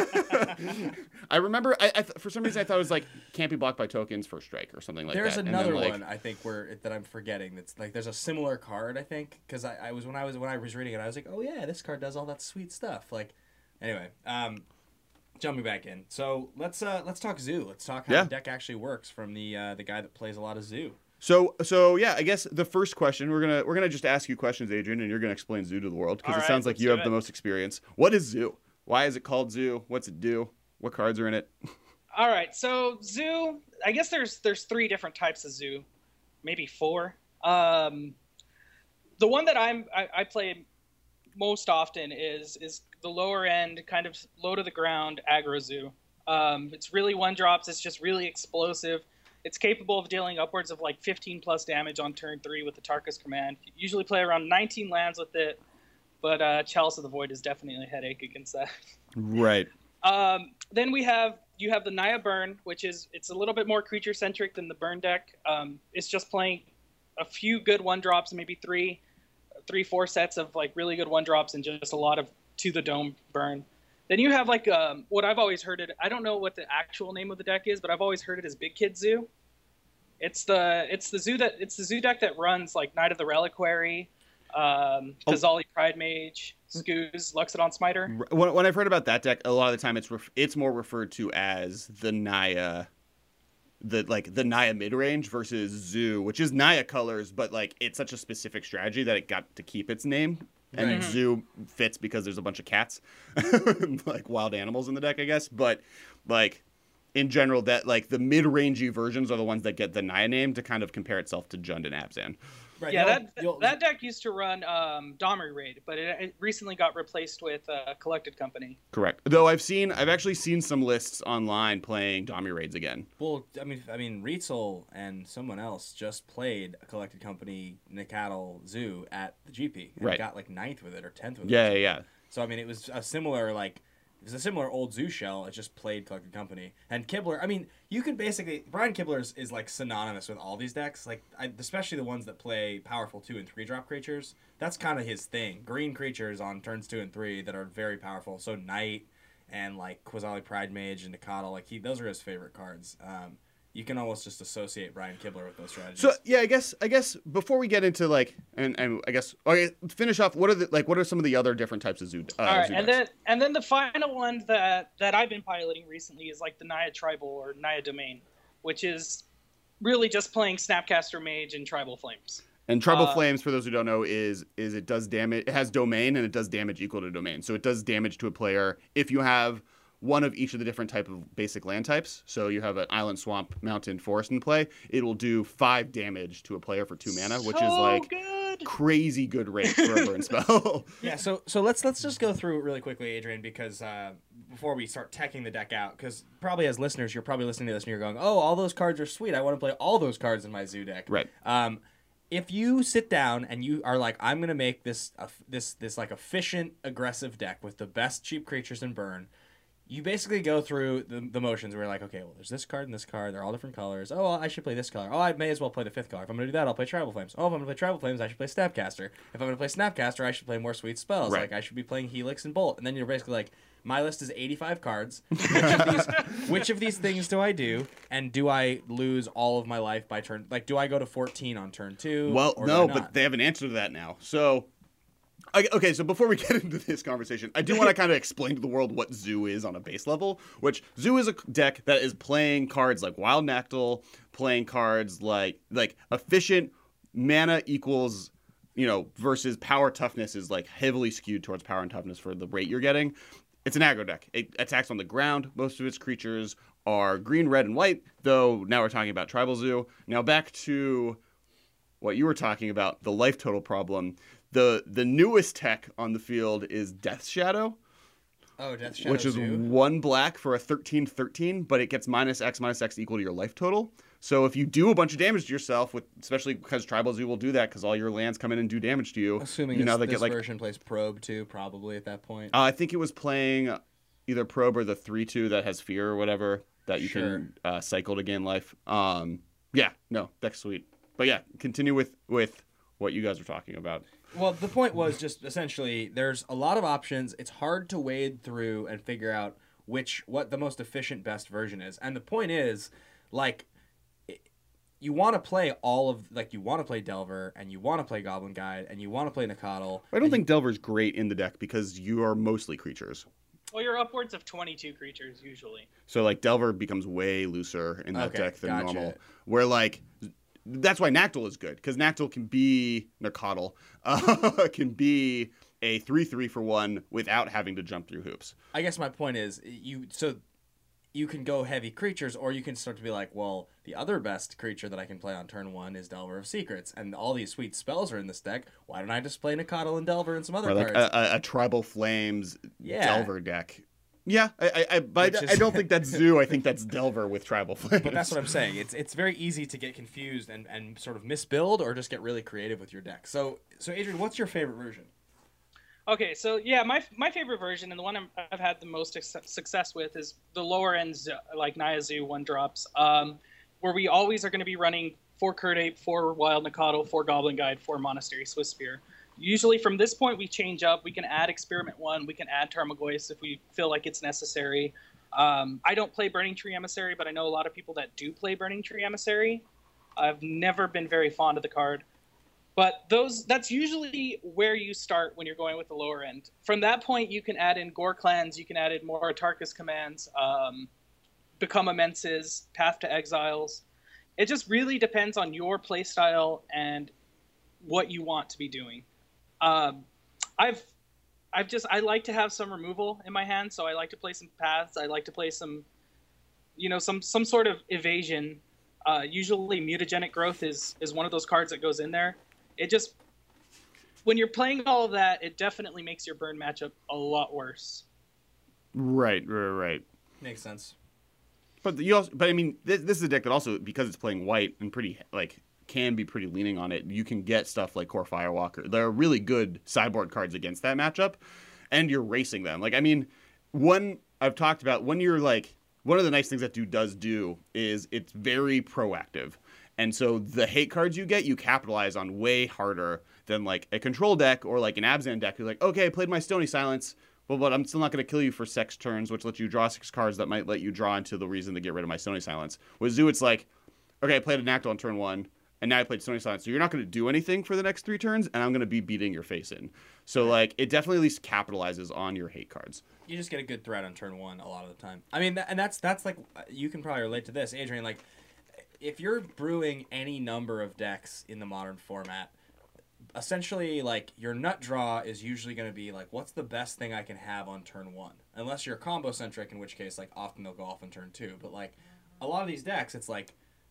I remember, I, I th- for some reason, I thought it was like can't be blocked by tokens for strike or something like There's that. another and then, like, one I think where that I'm forgetting. That's like there's a similar card I think because I, I was when I was when I was reading it I was like, oh yeah, this card does all that sweet stuff. Like, anyway, um, jumping back in. So let's uh let's talk Zoo. Let's talk how Yeah. the deck actually works from the uh, the guy that plays a lot of Zoo. So, so yeah, I guess the first question we're gonna we're gonna just ask you questions, Adrian, and you're gonna explain Zoo to the world because All it right, sounds like let's you do have the it. most experience. What is Zoo? Why is it called Zoo? What's it do? What cards are in it? All right, so Zoo, I guess there's there's three different types of Zoo, maybe four. Um, the one that I'm I, I play most often is is the lower end, kind of low to the ground aggro Zoo. Um, it's really one drops. It's just really explosive. It's capable of dealing upwards of like fifteen plus damage on turn three with the Tarkus command. You usually play around nineteen lands with it, but uh, Chalice of the Void is definitely a headache against that. Right. Um, then we have you have the Naya Burn, which is it's a little bit more creature centric than the Burn deck. Um, it's just playing a few good one drops, maybe three, three four sets of like really good one drops, and just a lot of to the dome burn. Then you have like um, what I've always heard it. I don't know what the actual name of the deck is, but I've always heard it as Big Kid Zoo. It's the it's the zoo that it's the zoo deck that runs like Knight of the Reliquary, um, Kazali Pride Mage, Scooz, Luxodon Smiter. When, when I've heard about that deck, a lot of the time it's ref- it's more referred to as the Naya, the like the Naya mid range versus Zoo, which is Naya colors, but like it's such a specific strategy that it got to keep its name. And Right. Zoo fits because there's a bunch of cats, like wild animals in the deck, I guess. But like in general, that like the mid rangey versions are the ones that get the Naya name to kind of compare itself to Jund and Abzan. Right. Yeah, you'll- that you'll- that deck used to run um, Domri Raid, but it, it recently got replaced with uh, Collected Company. Correct. Though I've seen, I've actually seen some lists online playing Dami raids again. Well, I mean, I mean, Rietzel and someone else just played a Collected Company Nicatl Zoo at the G P and Right. got like ninth with it or tenth with Yeah, it. yeah, yeah. So I mean, it was a similar like it was a similar old Zoo shell. It just played Collected Company and Kibler. I mean, you can basically Brian Kibler is, is like synonymous with all these decks, like I, especially the ones that play powerful two and three drop creatures. That's kind of his thing. Green creatures on turns two and three that are very powerful. So Knight and like Quasali Pride Mage and Nicatl, like he those are his favorite cards. Um, you can almost just associate Brian Kibler with those strategies. So yeah, I guess I guess before we get into like and, and I guess okay, finish off. What are the like? What are some of the other different types of zoo? Uh, All right, zoo and decks? then and then the final one that that I've been piloting recently is like the Naya Tribal or Naya Domain, which is really just playing Snapcaster Mage and Tribal Flames. And Tribal uh, Flames, for those who don't know, is is it does damage. It has domain and it does damage equal to domain. So it does damage to a player if you have one of each of the different type of basic land types. So you have an island, swamp, mountain, forest in play. It will do five damage to a player for two mana, which is So like good. crazy good rate for a burn spell. Yeah, so so let's let's just go through it really quickly, Adrian, because uh, before we start teching the deck out, because probably as listeners, you're probably listening to this and you're going, "Oh, all those cards are sweet. I want to play all those cards in my Zoo deck." Right. Um, if you sit down and you are like, "I'm gonna make this uh, this this like efficient, aggressive deck with the best cheap creatures in burn," you basically go through the, the motions where you're like, okay, well, there's this card and this card. They're all different colors. Oh, well, I should play this color. Oh, I may as well play the fifth color. If I'm going to do that, I'll play Tribal Flames. Oh, if I'm going to play Tribal Flames, I should play Snapcaster. If I'm going to play Snapcaster, I should play more sweet spells. Right. Like, I should be playing Helix and Bolt. And then you're basically like, my list is eighty-five cards. Which of these, which of these things do I do? And do I lose all of my life by turn? Like, do I go to fourteen on turn two? Well, or do no, I but not? they have an answer to that now. So, I- okay, so before we get into this conversation, I do want to kind of explain to the world what Zoo is on a base level, which Zoo is a deck that is playing cards like Wild Nactyl, playing cards like like efficient mana equals, you know, versus power toughness is like heavily skewed towards power and toughness for the rate you're getting. It's an aggro deck. It attacks on the ground. Most of its creatures are green, red, and white, though now we're talking about Tribal Zoo. Now back to what you were talking about, the life total problem. The the newest tech on the field is Death Shadow, oh, Death Shadow which is Zoo? one black for a thirteen thirteen, but it gets minus X minus X equal to your life total. So if you do a bunch of damage to yourself, with especially because Tribal Zoo will do that because all your lands come in and do damage to you. Assuming you know, this, they this get like version plays Probe too, probably at that point. uh, I think it was playing either Probe or the three two that has Fear or whatever that you Sure. can uh, cycle to gain life. Um, yeah, no, deck's sweet. But yeah, continue with with what you guys are talking about. Well, the point was just essentially there's a lot of options. It's hard to wade through and figure out which what the most efficient best version is. And the point is, like, you want to play all of like you want to play Delver and you want to play Goblin Guide and you want to play Nacatl. I don't think you... Delver's great in the deck because you are mostly creatures. Well, you're upwards of twenty-two creatures usually. So like Delver becomes way looser in that Okay, deck than gotcha. normal. Where like that's why Nacatl is good because Nacatl can be Nacatl uh, can be a three three for one without having to jump through hoops. I guess my point is you so you can go heavy creatures, or you can start to be like, well, the other best creature that I can play on turn one is Delver of Secrets, and all these sweet spells are in this deck. Why don't I just play Nacatl and Delver and some other Or like cards? a, a, a Tribal Flames Yeah. Delver deck. Yeah, I, I, I but Which I, is- I don't think that's Zoo. I think that's Delver with Tribal Flames. But that's what I'm saying. It's it's very easy to get confused and, and sort of misbuild or just get really creative with your deck. So so Adrian, what's your favorite version? Okay, so yeah, my my favorite version and the one I'm, I've had the most ex- success with is the lower end, Zo- like Naya Zoo one drops, um, where we always are going to be running four Curd Ape, four Wild Nacatl, four Goblin Guide, four Monastery Swiss Spear. Usually from this point we change up. We can add Experiment one, we can add Tarmogoyf if we feel like it's necessary. Um, I don't play Burning Tree Emissary, but I know a lot of people that do play Burning Tree Emissary. I've never been very fond of the card. But those that's usually where you start when you're going with the lower end. From that point, you can add in Gore Clans, you can add in more Atarkus commands, um, Become Immenses, Path to Exiles. It just really depends on your playstyle and what you want to be doing. Um, I've I've just I like to have some removal in my hand, so I like to play some paths. I like to play some, you know, some some sort of evasion. Uh, usually, Mutagenic Growth is is one of those cards that goes in there. It just, when you're playing all of that, it definitely makes your burn matchup a lot worse. right, right, right. Makes sense. But you also, but I mean, this, this is a deck that also because it's playing white and pretty like can be pretty leaning on it. You can get stuff like Core Firewalker. There are really good sideboard cards against that matchup, and you're racing them. Like I mean, one I've talked about when you're like one of the nice things that Dude does do is it's very proactive. And so the hate cards you get, you capitalize on way harder than like a control deck or like an Abzan deck. You're like, okay, I played my Stony Silence, well, but I'm still not going to kill you for six turns, which lets you draw six cards that might let you draw into the reason to get rid of my Stony Silence. With Zoo, it's like, okay, I played a Nacatl on turn one, and now I played Stony Silence, so you're not going to do anything for the next three turns, and I'm going to be beating your face in. So like, it definitely at least capitalizes on your hate cards. You just get a good threat on turn one a lot of the time. I mean, th- and that's that's like you can probably relate to this, Adrian. Like, if you're brewing any number of decks in the modern format, essentially, like, your nut draw is usually going to be, like, what's the best thing I can have on turn one? Unless you're combo-centric, in which case, like, often they'll go off on turn two. But, like, a lot of these decks, it's like,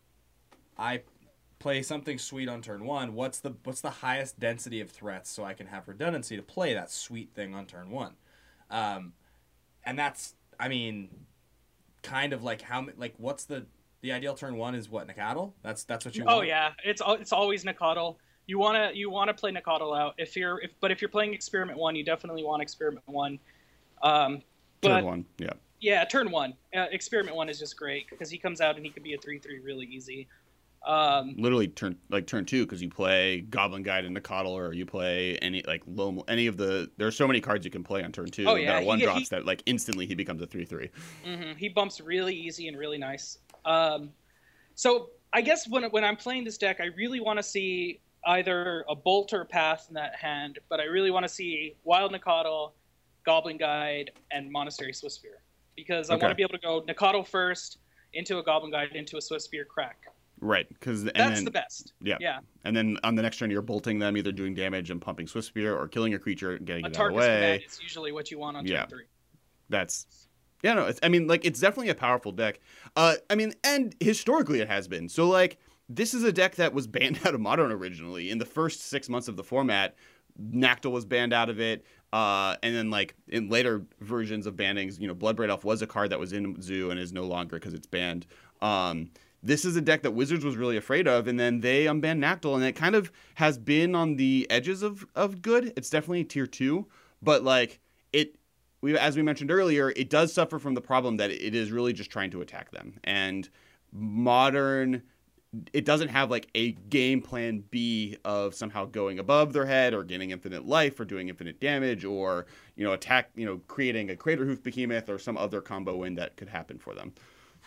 I play something sweet on turn one. What's the what's the highest density of threats so I can have redundancy to play that sweet thing on turn one? Um, and that's, I mean, kind of like how, like, what's the... The ideal turn one is what, Nacatl? That's that's what you want. Oh yeah, it's al- it's always Nacatl. You wanna you wanna play Nacatl out. If you're if but if you're playing Experiment one, you definitely want Experiment one. Um, but Turn one, yeah. yeah, turn one. Uh, Experiment one is just great because he comes out and he can be a three three really easy. Um, Literally turn like turn two because you play Goblin Guide and Nacatl, or you play any like low any of the. There are so many cards you can play on turn two. Oh, yeah, that are he one get- drops he- that like instantly he becomes a three three. mhm, he bumps really easy and really nice. Um, so I guess when when I'm playing this deck, I really want to see either a Bolt or a Path in that hand, but I really want to see Wild Nacatl, Goblin Guide, and Monastery Swiss Spear because I Okay. want to be able to go Nacatl first into a Goblin Guide into a Swiss Spear crack. Right, because That's then the best. yeah, Yeah. and then on the next turn you're bolting them, either doing damage and pumping Swift Spear, or killing your creature and getting A it out of the Tarkus way. command is usually what you want on Yeah. turn three. That's yeah, no, it's, I mean, like it's definitely a powerful deck. Uh, I mean, and historically it has been. So like, this is a deck that was banned out of Modern originally in the first six months of the format. Nacatl was banned out of it, uh, and then like in later versions of bannings, you know, Bloodbraid Elf was a card that was in Zoo and is no longer because it's banned. Um, this is a deck that Wizards was really afraid of, and then they unbanned Nacatl, and it kind of has been on the edges of of good. It's definitely tier two, but like it. We, as we mentioned earlier, it does suffer from the problem that it is really just trying to attack them. And Modern it doesn't have like a game plan B of somehow going above their head or gaining infinite life or doing infinite damage or, you know, attack, you know, creating a Crater Hoof Behemoth or some other combo win that could happen for them.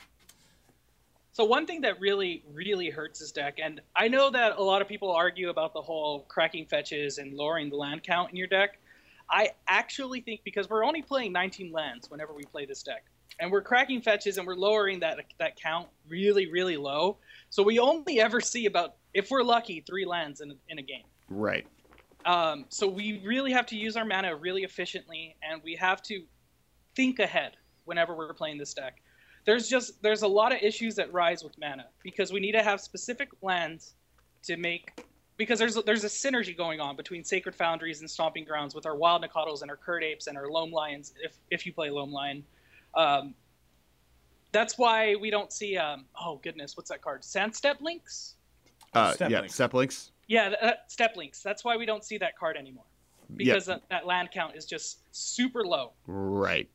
So one thing that really, really hurts this deck, and I know that a lot of people argue about the whole cracking fetches and lowering the land count in your deck. I actually think because we're only playing nineteen lands whenever we play this deck, and we're cracking fetches and we're lowering that that count really, really low. So we only ever see about, if we're lucky, three lands in, in a game. Right. Um, so we really have to use our mana really efficiently, and we have to think ahead whenever we're playing this deck. There's just there's a lot of issues that rise with mana because we need to have specific lands to make, because there's there's a synergy going on between Sacred Foundries and Stomping Grounds with our Wild Nakatos and our Curd Apes and our Loam Lions if if you play Loam Lion. Um, That's why we don't see, um, oh goodness, what's that card? Sand Step Links? Uh, Step yeah, Links. Step Links. Yeah, th- uh, Step Links. That's why we don't see that card anymore. Because Yep. that, that land count is just super low. Right.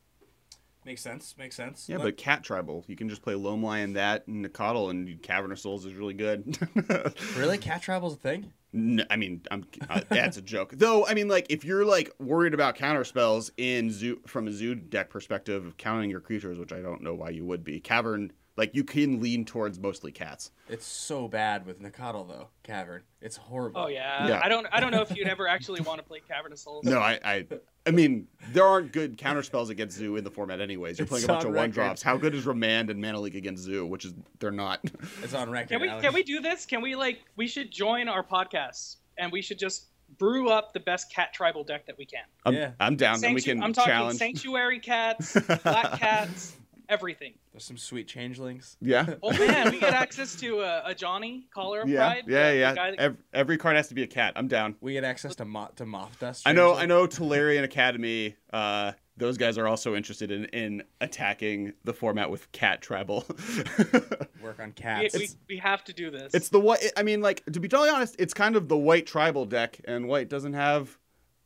Makes sense. Makes sense. Yeah, Look, but Cat Tribal, you can just play Loam Lion, that, and Nicodle, and Cavern of Souls is really good. really, cat travel's a thing. No, I mean, I'm uh, that's a joke. Though, I mean, like if you're like worried about counter spells in zoo from a zoo deck perspective of counting your creatures, which I don't know why you would be. Cavern, like you can lean towards mostly cats. It's so bad with Nicodle though. Cavern. It's horrible. Oh yeah. Yeah. I don't I don't know if you'd ever actually want to play Cavern of Souls. No, I, I, I mean, there aren't good counter spells against zoo in the format, anyways. You're It's playing a bunch on of one record. drops. How good is Remand and Mana Leak against zoo? Which is they're not. It's on record. Can we Alex. can we do this? Can we like we should join our podcasts and we should just brew up the best cat tribal deck that we can. I'm, Yeah. I'm down. Then we Sanctu- can I'm talking challenge. sanctuary cats, black cats, everything. There's some sweet changelings. Yeah. Oh man, we get access to a, a Johnny, Caller of Yeah, Pride. yeah, the- the yeah. guy that- Every, every card has to be a cat. I'm down. We get access to mo- to moth dust. I know, changeling. I know. Tolarian Academy. Uh, those guys are also interested in, in attacking the format with cat tribal. Work on we, cats. we, we have to do this. It's the white. I mean, like to be totally honest, it's kind of the white tribal deck, and white doesn't have.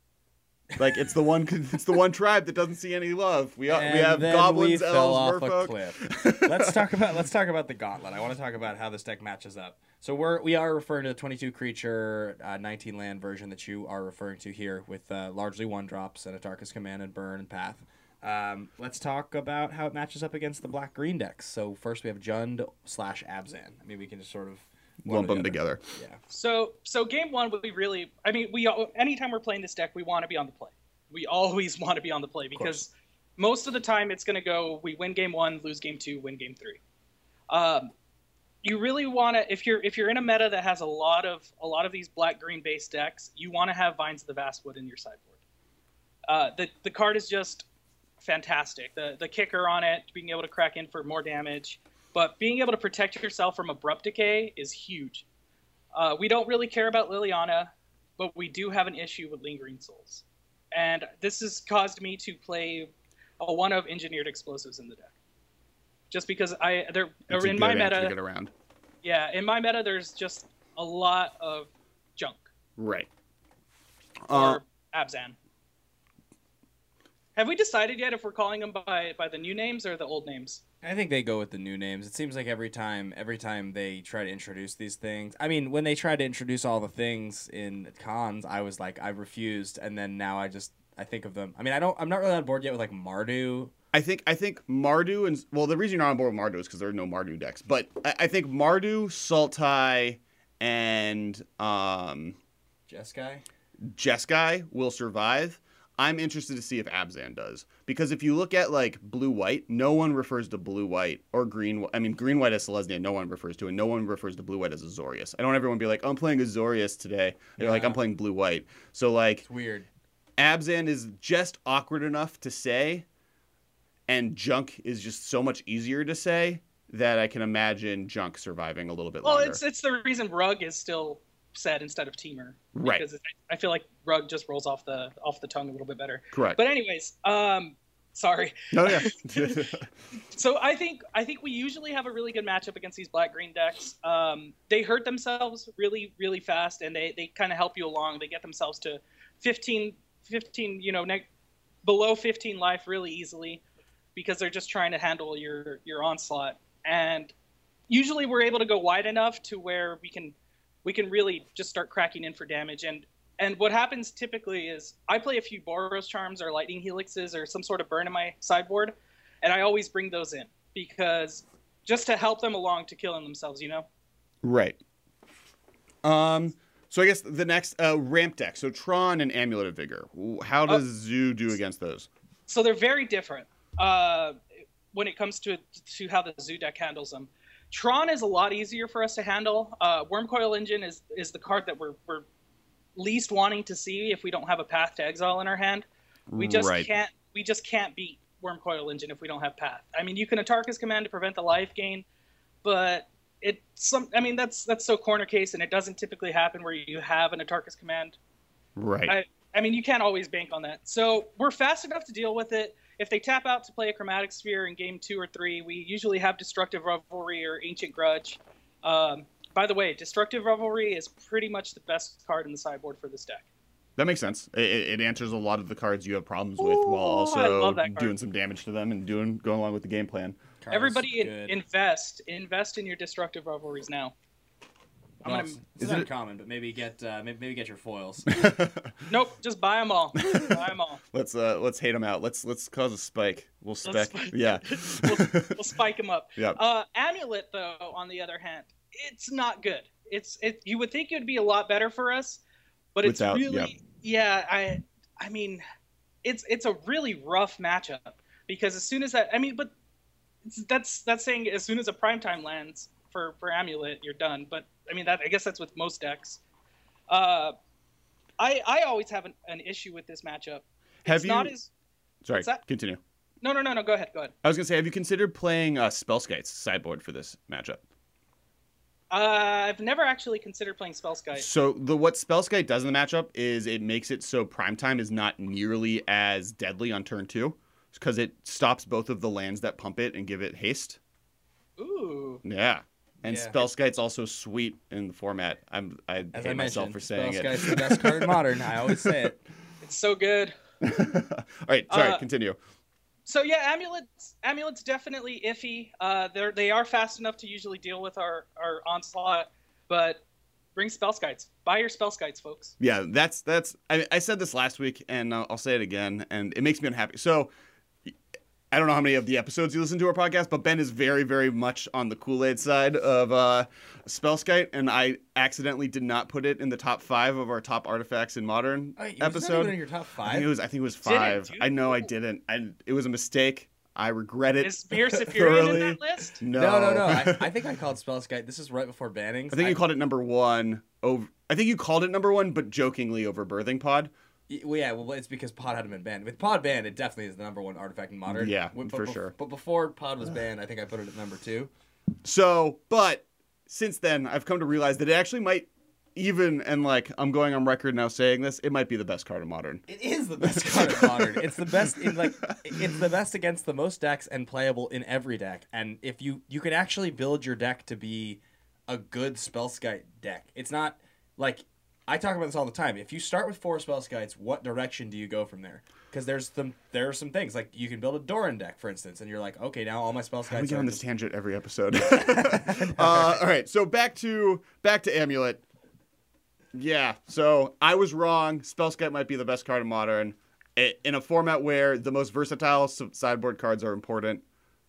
Like it's the one. It's the one tribe that doesn't see any love. We And we have then goblins, we fell elves, off a merfolk. cliff. let's talk about let's talk about the gauntlet. I want to talk about how this deck matches up. So we're we are referring to the twenty-two creature, uh, nineteen land version that you are referring to here, with uh, largely one drops and a Darkest Command and Burn and Path. Um, let's talk about how it matches up against the black green decks. So first we have Jund slash Abzan. I mean, we can just sort of one Lump or the them other. together. Yeah. So so game one, we really, I mean, we all- anytime we're playing this deck, we want to be on the play. We always want to be on the play because most of the time it's going to go, we win game one, lose game two, win game three. Um, you really want to, if you're if you're in a meta that has a lot of a lot of these black green based decks, you want to have Vines of the Vastwood in your sideboard. Uh, the the card is just fantastic. The the kicker on it, being able to crack in for more damage, but being able to protect yourself from abrupt decay is huge. Uh, we don't really care about Liliana, but we do have an issue with Lingering Souls. And this has caused me to play a one of Engineered Explosives in the deck. Just because I they're It's or a in good my answer to meta, get around. yeah, in my meta there's just a lot of junk Right. or Uh, Abzan. Have we decided yet if we're calling them by by the new names or the old names? I think they go with the new names. It seems like every time every time they try to introduce these things. I mean, when they tried to introduce all the things in cons, I was like I refused, and then now I just I think of them. I mean, I don't I'm not really on board yet with like Mardu. I think I think Mardu and well, the reason you're not on board with Mardu is because there are no Mardu decks. But I, I think Mardu, Sultai, and um, Jeskai. Jeskai will survive. I'm interested to see if Abzan does, because if you look at like blue white, no one refers to blue white or green. I mean, green white as Selesnya, no one refers to, and no one refers to blue white as Azorius. I don't want everyone to be like, oh, I'm playing Azorius today. They're like, Yeah. I'm playing blue white. So like, It's weird. Abzan is just awkward enough to say, and Junk is just so much easier to say that I can imagine Junk surviving a little bit Well, longer. it's it's the reason Rug is still said instead of Teamer. Right. Because it, I feel like Rug just rolls off the off the tongue a little bit better. Correct. But anyways, um, sorry. no, yeah. So I think I think we usually have a really good matchup against these black green decks. Um, they hurt themselves really really fast, and they, they kind of help you along. They get themselves to fifteen, fifteen you know, ne- below fifteen life really easily because they're just trying to handle your your onslaught. And usually we're able to go wide enough to where we can we can really just start cracking in for damage. And and what happens typically is I play a few Boros Charms or Lightning Helixes or some sort of burn in my sideboard, and I always bring those in because just to help them along to killing themselves, you know. Right. Um. So I guess the next uh, ramp deck. So Tron and Amulet of Vigor. How does uh, Zoo do against those? So they're very different uh, when it comes to to how the Zoo deck handles them. Tron is a lot easier for us to handle. Uh, Wormcoil Engine is is the card that we're we're least wanting to see if we don't have a Path to Exile in our hand. We just right. can't we just can't beat Wormcoil Engine if we don't have Path. I mean, you can Atarka's Command to prevent the life gain, but it some I mean that's that's so corner case, and it doesn't typically happen where you have an Atarka's Command. Right. I, I mean, you can't always bank on that. So we're fast enough to deal with it. If they tap out to play a Chromatic Sphere in game two or three, we usually have Destructive Revelry or Ancient Grudge. Um, by the way, Destructive Revelry is pretty much the best card in the sideboard for this deck. That makes sense. It, it answers a lot of the cards you have problems with, Ooh, while I also love that card. doing some damage to them and doing going along with the game plan. Card's Everybody in, good. invest. Invest in your Destructive Revelries now. I'm Well, gonna, it's it's not common, but maybe get uh, maybe, maybe get your foils. nope, just buy them all. buy them all. let's uh let's hate them out. Let's let's cause a spike. We'll spec. spike. Yeah. we'll, we'll spike them up. Yeah. Uh, Amulet, though, on the other hand, it's not good. It's it. You would think it would be a lot better for us, but it's Without- really yeah. I I mean, it's it's a really rough matchup because as soon as that I mean, but it's, that's that's saying as soon as a primetime lands for for Amulet, you're done. But I mean that I guess that's with most decks. Uh, I I always have an, an issue with this matchup. Have it's you? not as Sorry. what's that? Continue. No, no, no, no. Go ahead. Go ahead. I was gonna say, have you considered playing uh, Spellskite's sideboard for this matchup? Uh, I've never actually considered playing Spellskite. So the what Spellskite does in the matchup is it makes it so Primetime is not nearly as deadly on turn two because it stops both of the lands that pump it and give it haste. Ooh. Yeah. And Yeah. Spellskite's also sweet in the format. I'm I As hate I myself mentioned, for saying Spellskite's it. the best card in Modern. I always say it. It's so good. All right, sorry, Uh, continue. So yeah, amulets amulets definitely iffy. Uh, they they are fast enough to usually deal with our, our onslaught, but bring Spellskites. Buy your Spellskites, folks. Yeah, that's that's. I, I said this last week, and I'll, I'll say it again, and it makes me unhappy. So, I don't know how many of the episodes you listen to our podcast, but Ben is very, very much on the Kool-Aid side of uh, Spellskite, and I accidentally did not put it in the top five of our top artifacts in Modern Oh, it was not episode. even in your top I five. think it was. I think it was Didn't five. you? I know I didn't. I it was a mistake. I regret it. Is Mir Superior in thoroughly. that list? No, No, no, no. I, I think I called Spellskite. This is right before bannings. I think you called it number one over. I think you called it number one, but jokingly over Birthing Pod. Y- Well, yeah, well, it's because Pod hadn't been banned. With Pod banned, it definitely is the number one artifact in Modern. Yeah, When- for but, sure. But before Pod was banned, I think I put it at number two. So, but since then, I've come to realize that it actually might even, and like I'm going on record now saying this, it might be the best card in Modern. It is the best card in Modern. It's the best in like it's the best against the most decks and playable in every deck. And if you you can actually build your deck to be a good Spellskite deck. It's not like I talk about this all the time. If you start with four Spellskites, what direction do you go from there? Because there's some there are some things like you can build a Doran deck, for instance, and you're like, okay, now all my Spellskites We get are on this just- tangent every episode. uh, all right, so back to back to Amulet. Yeah, so I was wrong. Spellskite might be the best card in Modern. I- In a format where the most versatile s- sideboard cards are important,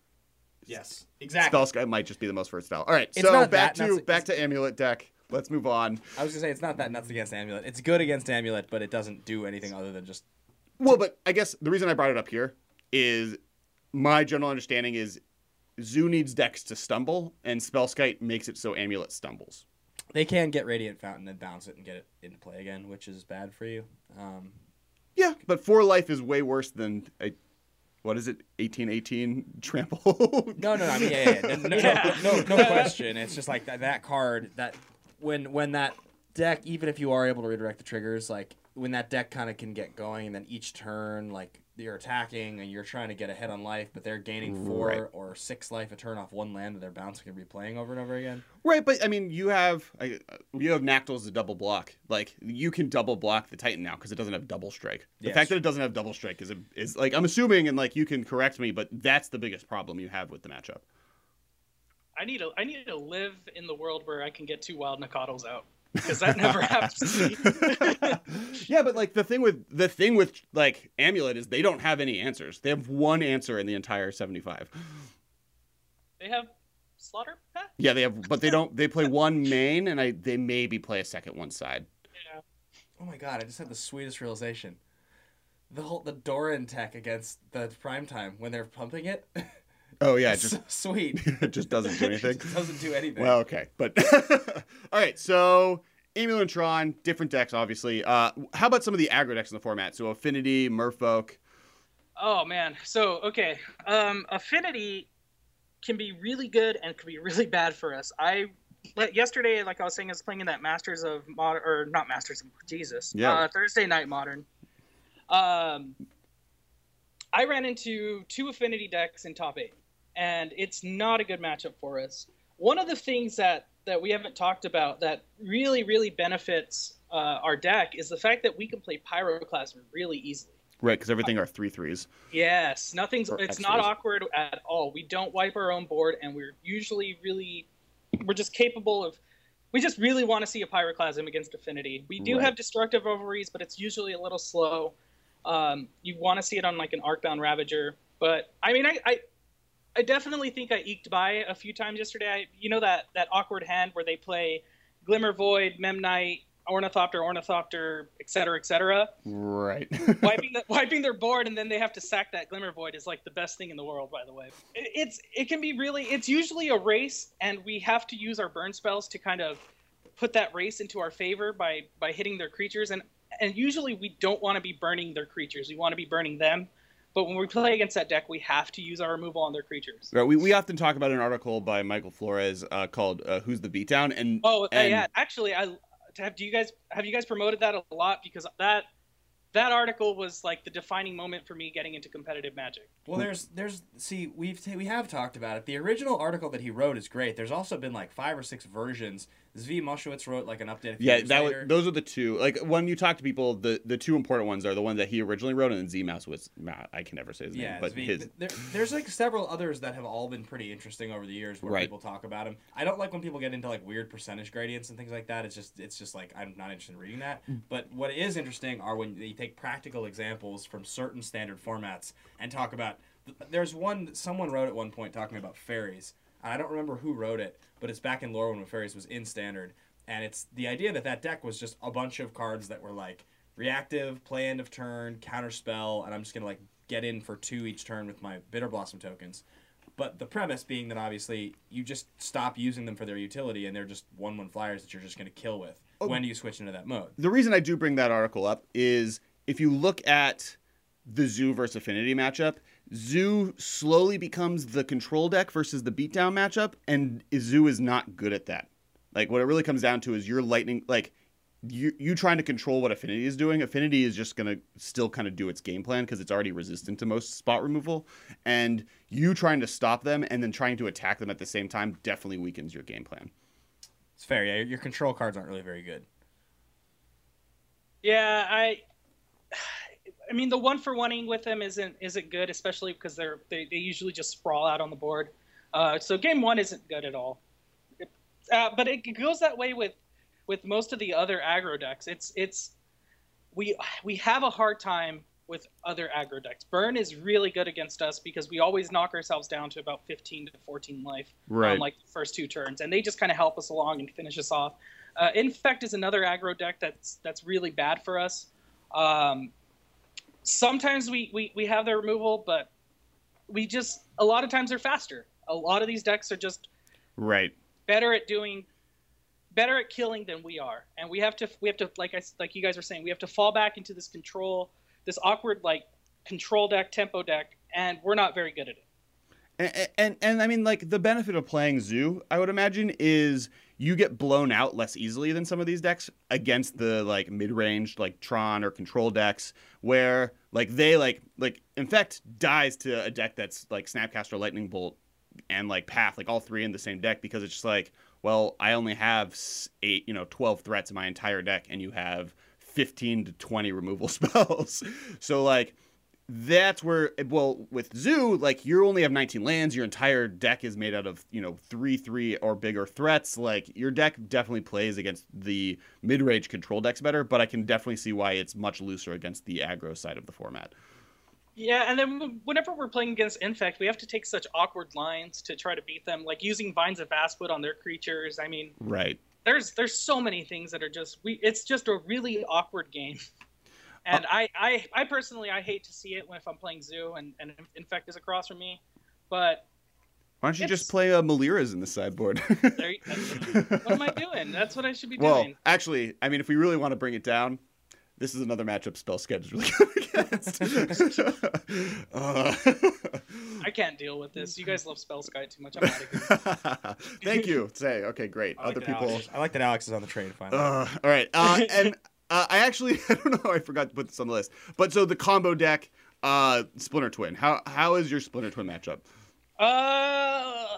Yes, exactly. Spellskite might just be the most versatile. All right, It's so not back that to nuts. back to Amulet deck. Let's move on. I was gonna say it's not that nuts against Amulet. It's good against Amulet, but it doesn't do anything other than just Well, but I guess the reason I brought it up here is my general understanding is Zoo needs decks to stumble, and Spellskite makes it so Amulet stumbles. they can get Radiant Fountain and bounce it and get it into play again, which is bad for you. Um, Yeah, but Four Life is way worse than a, what is it, eighteen eighteen trample? no, no, no, I mean, yeah, yeah, no, no, Yeah. no, no, no question. It's just like that, that card that when when that deck, even if you are able to redirect the triggers, like when that deck kind of can get going, and then each turn, like you're attacking and you're trying to get ahead on life, but they're gaining four Right. or six life a turn off one land that they're bouncing and replaying over and over again. Right, but I mean, you have I, you have Nactl as a double block. Like you can double block the Titan now because it doesn't have double strike. The Yes. fact that it doesn't have double strike is a, is like I'm assuming, and like you can correct me, but that's the biggest problem you have with the matchup. I need to I need to live in the world where I can get two wild Nakatos out, because that never happens to me. Yeah, but like the thing with the thing with like Amulet is they don't have any answers. They have one answer in the entire seventy-five. They have Slaughter Path? Yeah, they have, but they don't. They play one main, and I they maybe play a second one side. Yeah. Oh my god! I just had the sweetest realization. The whole the Doran tech against the Primetime when they're pumping it. Oh yeah, It's just so sweet. it just doesn't do anything. It just doesn't do anything. Well, okay, but all right. So Amulet and Tron, different decks, obviously. Uh, how about some of the aggro decks in the format? So Affinity, Merfolk. Oh man. So okay, um, Affinity can be really good and can be really bad for us. I yesterday, like I was saying, I was playing in that Masters of Modern, or not Masters of Jesus. Yeah. Uh, Thursday Night Modern. Um, I ran into two Affinity decks in top eight, and it's not a good matchup for us. One of the things that that we haven't talked about that really, really benefits uh, our deck is the fact that we can play Pyroclasm really easily. Right, because everything are three threes. Yes, nothing's. Or It's extras. not awkward at all. We don't wipe our own board, and we're usually really, we're just capable of. We just really want to see a Pyroclasm against Affinity. We do Right. have Destructive Ovaries, but it's usually a little slow. Um, you want to see it on like an Arcbound Ravager, but I mean, I, I, I definitely think I eked by a few times yesterday. I, you know that that awkward hand where they play Glimmer Void, Memnite, Ornithopter, Ornithopter, et cetera, et cetera. Right. wiping the, wiping their board, and then they have to sack that Glimmer Void is like the best thing in the world, by the way. It, it's it can be really it's usually a race, and we have to use our burn spells to kind of put that race into our favor by by hitting their creatures, and and usually we don't want to be burning their creatures. We want to be burning them. But when we play against that deck, we have to use our removal on their creatures. Right, we, we often talk about an article by Michael Flores uh, called uh, "Who's the Beatdown?" and Oh, and, yeah. Actually, I have. Do you guys have you guys promoted that a lot? Because that that article was like the defining moment for me getting into competitive Magic. Well, there's there's see we've t- we have talked about it. The original article that he wrote is great. There's also been like five or six versions. Zvi Moshowitz wrote like an update. A few Yeah, years that was, later. those are the two. Like when you talk to people, the, the two important ones are the one that he originally wrote, and then Z Mouse was I can never say his Yeah, name, but Zvi, his. there, there's like several others that have all been pretty interesting over the years where Right. people talk about him. I don't like when people get into like weird percentage gradients and things like that. It's just it's just like I'm not interested in reading that. But what is interesting are when they take practical examples from certain standard formats and talk about. There's one someone wrote at one point talking about fairies. I don't remember who wrote it, but it's back in lore when fairies was in standard. And it's the idea that that deck was just a bunch of cards that were like reactive, play end of turn, counter spell, and I'm just gonna like get in for two each turn with my Bitter Blossom tokens. But the premise being that obviously you just stop using them for their utility, and they're just one one flyers that you're just gonna kill with Oh. when you switch into that mode. The reason I do bring that article up is if you look at the Zoo versus Affinity matchup, Zoo slowly becomes the control deck versus the beatdown matchup, and Zoo is not good at that. Like, what it really comes down to is your lightning, like, you you trying to control what Affinity is doing. Affinity is just going to still kind of do its game plan because it's already resistant to most spot removal. And you trying to stop them and then trying to attack them at the same time definitely weakens your game plan. It's fair, yeah. Your control cards aren't really very good. Yeah, I. I mean, the one for one-ing with them isn't isn't good, especially because they're they, they usually just sprawl out on the board. Uh, so game one isn't good at all. It, uh, but it goes that way with with most of the other aggro decks. It's it's we we have a hard time with other aggro decks. Burn is really good against us because we always knock ourselves down to about fifteen to fourteen life Right. on like the first two turns, and they just kind of help us along and finish us off. Uh, Infect is another aggro deck that's that's really bad for us. Um, sometimes we, we, we have their removal, but we just a lot of times they're faster. A lot of these decks are just Right. better at doing better at killing than we are, and we have to we have to like I like you guys were saying, we have to fall back into this control, this awkward like control deck, tempo deck, and we're not very good at it. And, and and I mean, like, the benefit of playing Zoo, I would imagine, is you get blown out less easily than some of these decks against the like mid-range, like Tron or Control decks, where like they like like Infect dies to a deck that's like Snapcaster, Lightning Bolt, and like Path, like all three in the same deck, because it's just like, well, I only have s- eight, you know, twelve threats in my entire deck, and you have fifteen to twenty removal spells. So like, that's where, well, with Zoo, like, you only have nineteen lands. Your entire deck is made out of, you know, three, three or bigger threats. Like, your deck definitely plays against the mid-range control decks better, but I can definitely see why it's much looser against the aggro side of the format. Yeah, and then whenever we're playing against Infect, we have to take such awkward lines to try to beat them, like using Vines of Vastwood on their creatures. I mean, right. There's there's so many things that are just we. It's just a really awkward game. And I, I, I personally, I hate to see it when if I'm playing Zoo and, and Infect is across from me, but why don't you just play uh, Malira's in the sideboard? there, what am I doing? That's what I should be well, doing. Well, actually, I mean, if we really want to bring it down, this is another matchup spell schedule really good against. uh. I can't deal with this. You guys love Spell Sky too much. I'm out of here. Thank you. Say, okay, great. I like Other people. Alex, I like that Alex is on the train finally. Uh, all right, uh, and. Uh, I actually, I don't know, I forgot to put this on the list. But so the combo deck, uh, Splinter Twin. How how is your Splinter Twin matchup? Uh,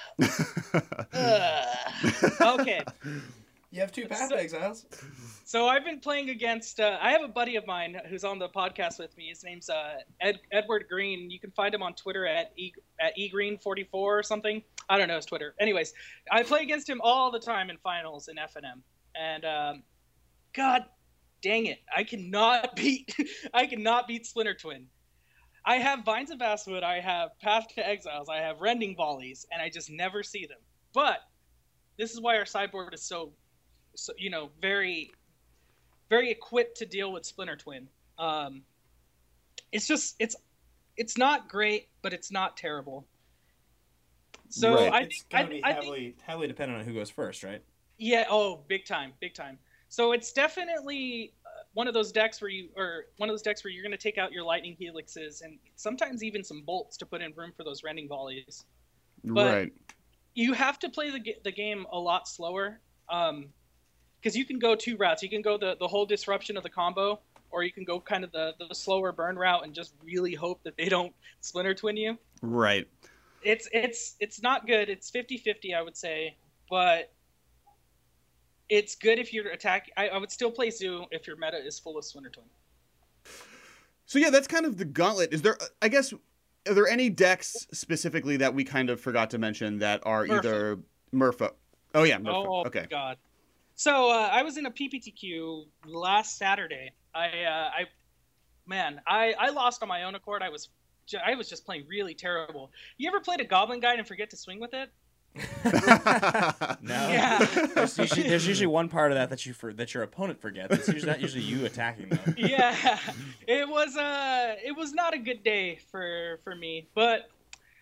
uh okay. You have two Path so, Exiles. So I've been playing against, uh, I have a buddy of mine who's on the podcast with me. His name's uh, Ed, Edward Green. You can find him on Twitter at e, at egreen forty-four or something. I don't know his Twitter. Anyways, I play against him all the time in finals in F N M. And, um, God dang it. I cannot beat I cannot beat Splinter Twin. I have Vines of Vastwood, I have Path to Exiles, I have Rending Volleys, and I just never see them. But this is why our sideboard is so, so you know, very, very equipped to deal with Splinter Twin. Um, it's just it's it's not great, but it's not terrible. So right. I it's think gonna I, be I heavily think, heavily dependent on who goes first, right? Yeah, oh, big time, big time. So it's definitely uh, one of those decks where you, or one of those decks where you're going to take out your Lightning Helixes and sometimes even some bolts to put in room for those Rending Volleys. But right. you have to play the the game a lot slower, um, because you can go two routes. You can go the the whole disruption of the combo, or you can go kind of the the slower burn route and just really hope that they don't Splinter Twin you. Right. It's it's it's not good. It's fifty-fifty, I would say, but it's good if you're attacking. I, I would still play Zoo if your meta is full of Splinter Twin. So yeah, that's kind of the gauntlet. Is there, I guess, are there any decks specifically that we kind of forgot to mention that are Merfolk. either Merfolk? Oh yeah, Merfolk. Oh okay. God. So uh, I was in a P P T Q last Saturday. I, uh, I, man, I, I lost on my own accord. I was, ju- I was just playing really terrible. You ever played a Goblin Guide and forget to swing with it? No. Yeah. There's usually, there's usually one part of that that you for, that your opponent forgets. It's usually not usually you attacking them. Yeah, it was uh it was not a good day for for me. But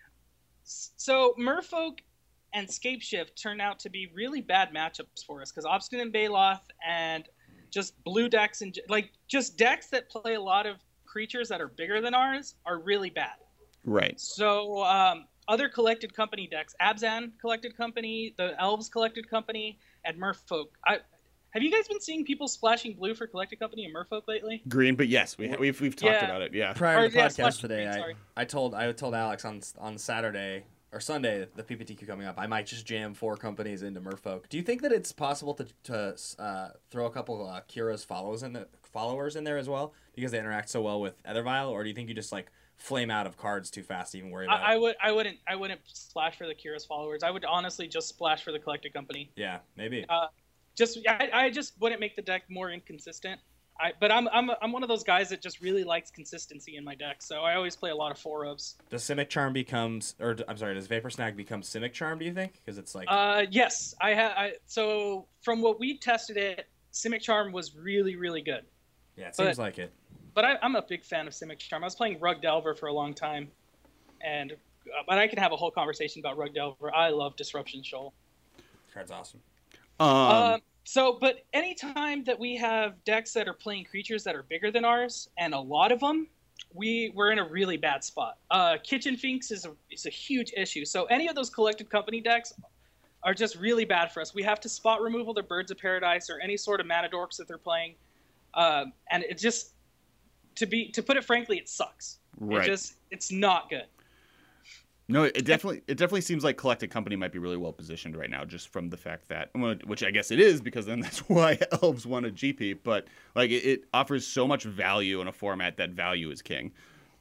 so Merfolk and Scapeshift turned out to be really bad matchups for us because Obstinate Baloth and just blue decks and like just decks that play a lot of creatures that are bigger than ours are really bad. Right. So um, other collected company decks, Abzan collected company, the Elves collected company, and Merfolk. I have you guys been seeing people splashing blue for collected company and Merfolk lately? Green, but yes, we we've we've talked Yeah. about it. Yeah. Prior Or, to the yeah, podcast Splash today, Green, I, sorry. I told I told Alex on on Saturday or Sunday, the P P T Q coming up, I might just jam four companies into Merfolk. Do you think that it's possible to to uh, throw a couple uh, Kira's follows in the, followers in there as well because they interact so well with Ethervile, or do you think you just like flame out of cards too fast to even worry about I, I it? would I wouldn't I wouldn't splash for the Kira's followers. I would honestly just splash for the collected company. Yeah, maybe. Uh, just I, I just wouldn't make the deck more inconsistent. I, but I'm I'm I'm one of those guys that just really likes consistency in my deck, so I always play a lot of four ofs. Does Simic Charm becomes, or I'm sorry, does Vapor Snag become Simic Charm? Do you think? Because it's like, Uh, yes, I have. I, so from what we tested it, Simic Charm was really really good. yeah, it but- seems like it. But I, I'm a big fan of Simic Charm. I was playing Rug Delver for a long time, and uh, but I can have a whole conversation about Rug Delver. I love Disruption Shoal. Card's awesome. Um, Um, so, but anytime that we have decks that are playing creatures that are bigger than ours, and a lot of them, we we're in a really bad spot. Uh, Kitchen Finks is a is a huge issue. So any of those collected company decks are just really bad for us. We have to spot removal their Birds of Paradise or any sort of mana dorks that they're playing, um, and it just to be to put it frankly, it sucks. Right. It just it's not good. No, it definitely it definitely seems like Collected Company might be really well positioned right now, just from the fact that, which I guess it is, because then that's why Elves won a G P. But like it, it offers so much value in a format that value is king.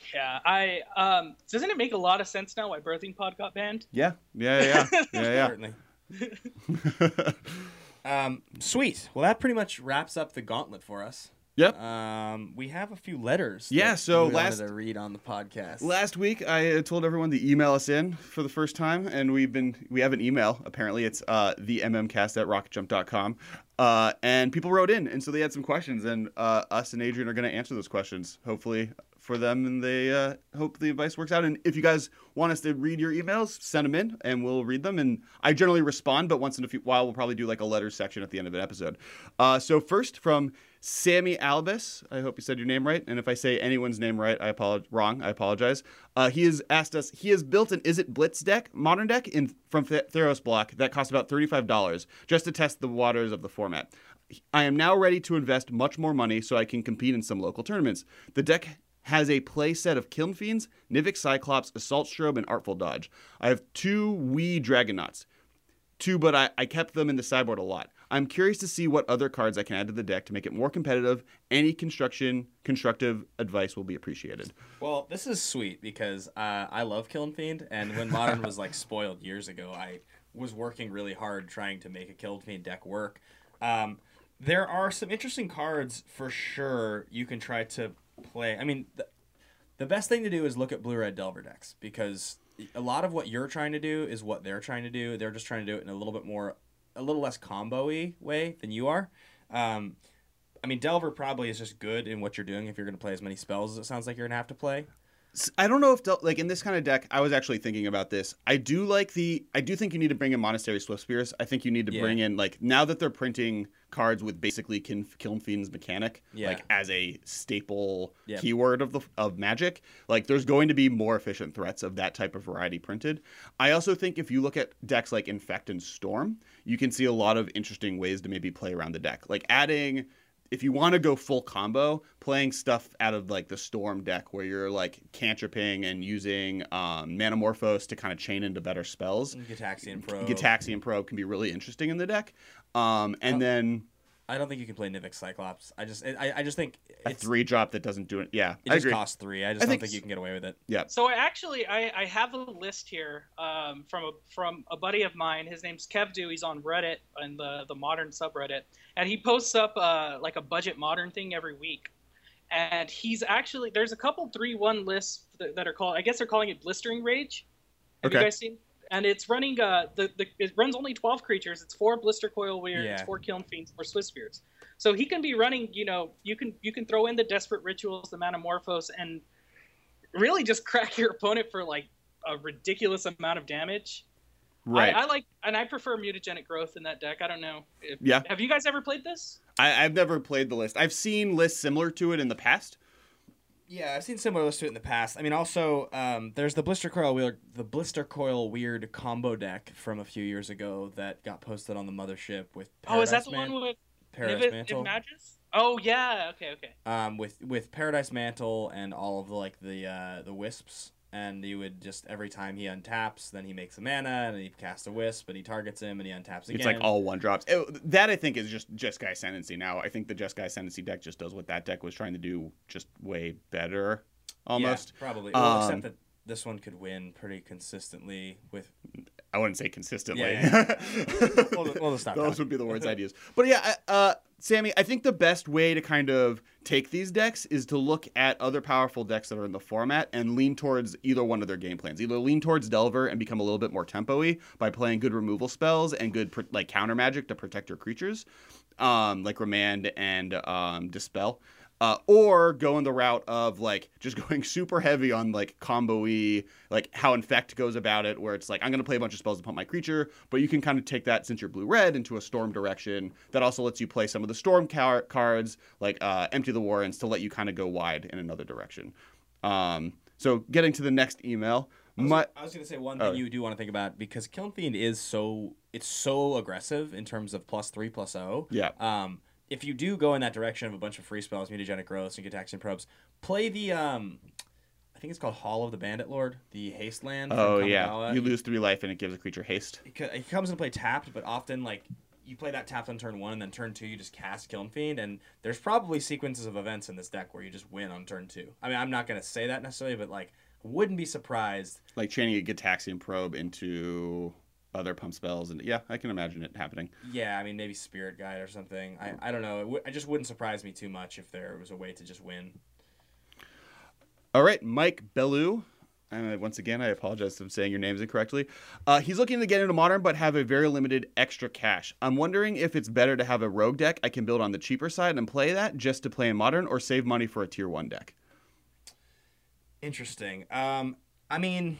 Yeah, I um doesn't it make a lot of sense now why Birthing Pod got banned? Yeah, yeah, yeah, yeah, yeah. Certainly. um, sweet. Well, that pretty much wraps up the gauntlet for us. Yep. Um, we have a few letters. Yeah, that so we last- wanted to read on the podcast. Last week, I uh, told everyone to email us in for the first time, and we've been we have an email. Apparently, it's uh, the mmcast at rocket jump dot com, uh, and people wrote in, and so they had some questions, and uh, us and Adrian are going to answer those questions, hopefully for them, and they uh, hope the advice works out. And if you guys want us to read your emails, send them in, and we'll read them. And I generally respond, but once in a few while, we'll probably do like a letters section at the end of an episode. Uh, so first from Sammy Albus, I hope you said your name right, and if I say anyone's name right, I apologize. Wrong, I apologize. Uh, he has asked us. He has built an Is It Blitz deck, modern deck, in from Theros Block that cost about thirty-five dollars just to test the waters of the format. I am now ready to invest much more money so I can compete in some local tournaments. The deck has a play set of Kiln Fiends, Nivix Cyclops, Assault Strobe, and Artful Dodge. I have two wee Dragonauts. Two, but I, I kept them in the sideboard a lot. I'm curious to see what other cards I can add to the deck to make it more competitive. Any construction, constructive advice will be appreciated. Well, this is sweet because uh, I love Kiln Fiend, and when Modern was like spoiled years ago, I was working really hard trying to make a Kiln Fiend deck work. Um, there are some interesting cards for sure you can try to play. I mean, the, the best thing to do is look at blue-red Delver decks because a lot of what you're trying to do is what they're trying to do. They're just trying to do it in a little bit more, a little less combo-y way than you are. Um, I mean, Delver probably is just good in what you're doing if you're going to play as many spells as it sounds like you're going to have to play. I don't know if, Del- like, in this kind of deck, I was actually thinking about this. I do like the, I do think you need to bring in Monastery Swift Spears. I think you need to Yeah. bring in, like, now that they're printing cards with basically Kin- Kiln Fiend's mechanic, Yeah. like, as a staple Yep. keyword of the of Magic, like, there's going to be more efficient threats of that type of variety printed. I also think if you look at decks like Infect and Storm, you can see a lot of interesting ways to maybe play around the deck. Like, adding... If you want to go full combo, playing stuff out of like the Storm deck where you're like cantripping and using um, Manamorphose to kind of chain into better spells. Gitaxian Probe. Gitaxian Probe can be really interesting in the deck. Um, and Oh. then I don't think you can play Nivix Cyclops. I just I, I just think a it's, three drop that doesn't do it. Yeah, it I just agree. costs three. I just I don't think think s- you can get away with it. Yeah. So I actually I, I have a list here um, from a from a buddy of mine. His name's Kevdu. He's on Reddit and the the modern subreddit, and he posts up uh, like a budget modern thing every week. And he's actually there's a couple three one lists that, that are called I guess they're calling it Blistering Rage. Have Okay. you guys seen? And it's running uh the, the it runs only twelve creatures. It's four Blister Coil Weirds, Yeah. four Kiln Fiends, four Swift Spears. So he can be running, you know, you can you can throw in the Desperate Rituals, the Manamorphose, and really just crack your opponent for like a ridiculous amount of damage. Right. I, I like, and I prefer Mutagenic Growth in that deck. I don't know. If, Yeah. Have you guys ever played this? I, I've never played the list. I've seen lists similar to it in the past. Yeah, I've seen similar lists to it in the past. I mean, also um, there's the Blister Coil Weird, the Blister Coil Weird combo deck from a few years ago that got posted on the mothership with Paradise Oh, is that the Man- one with Paradise Niv- Mantle. Magus? Oh yeah. Okay. Okay. um, with with Paradise Mantle and all of the like the uh, the wisps, and you would just every time he untaps, then he makes a mana and he casts a wisp, and he targets him and he untaps again. It's like all one drops. It- that I think is just Jeskai Ascendancy now. I think the Jeskai Ascendancy deck just does what that deck was trying to do, just way better, almost. Yeah, probably. Well, Um, except that this one could win pretty consistently with. I wouldn't say consistently. Yeah, We'll- we'll just stop Those talking. would be the words I'd use. But yeah, I- uh, Sammy, I think the best way to kind of take these decks is to look at other powerful decks that are in the format and lean towards either one of their game plans. Either lean towards Delver and become a little bit more tempo-y by playing good removal spells and good pr- like counter magic to protect your creatures, um, like Remand and um, Dispel. Uh, or go in the route of like just going super heavy on like combo-y, like how Infect goes about it, where it's like I'm gonna play a bunch of spells to pump my creature, but you can kind of take that since you're blue-red into a Storm direction. That also lets you play some of the Storm car- cards, like uh, Empty the Warrens, to let you kind of go wide in another direction. Um, so getting to the next email, I was, my I was gonna say one thing Oh. you do want to think about because Kiln Fiend is so it's so aggressive in terms of plus three plus O. yeah. Um, if you do go in that direction of a bunch of free spells, Mutagenic Growths and Gitaxian Probes, play the um, I think it's called Hall of the Bandit Lord, the haste land. From Oh yeah, Kamigawa. you lose three life and it gives a creature haste. It, co- it comes into play tapped, but often like you play that tapped on turn one, and then turn two you just cast Kiln Fiend, and there's probably sequences of events in this deck where you just win on turn two. I mean, I'm not gonna say that necessarily, but like, wouldn't be surprised. Like chaining a Gitaxian Probe into other pump spells, and yeah, I can imagine it happening. Yeah, I mean maybe Spirit Guide or something. I I don't know. It, w- it just wouldn't surprise me too much if there was a way to just win. All right, Mike Bellew. And once again, I apologize if I'm saying your names incorrectly. Uh, he's looking to get into Modern, but have a very limited extra cash. I'm wondering if it's better to have a rogue deck I can build on the cheaper side and play that just to play in Modern, or save money for a tier one deck. Interesting. Um, I mean,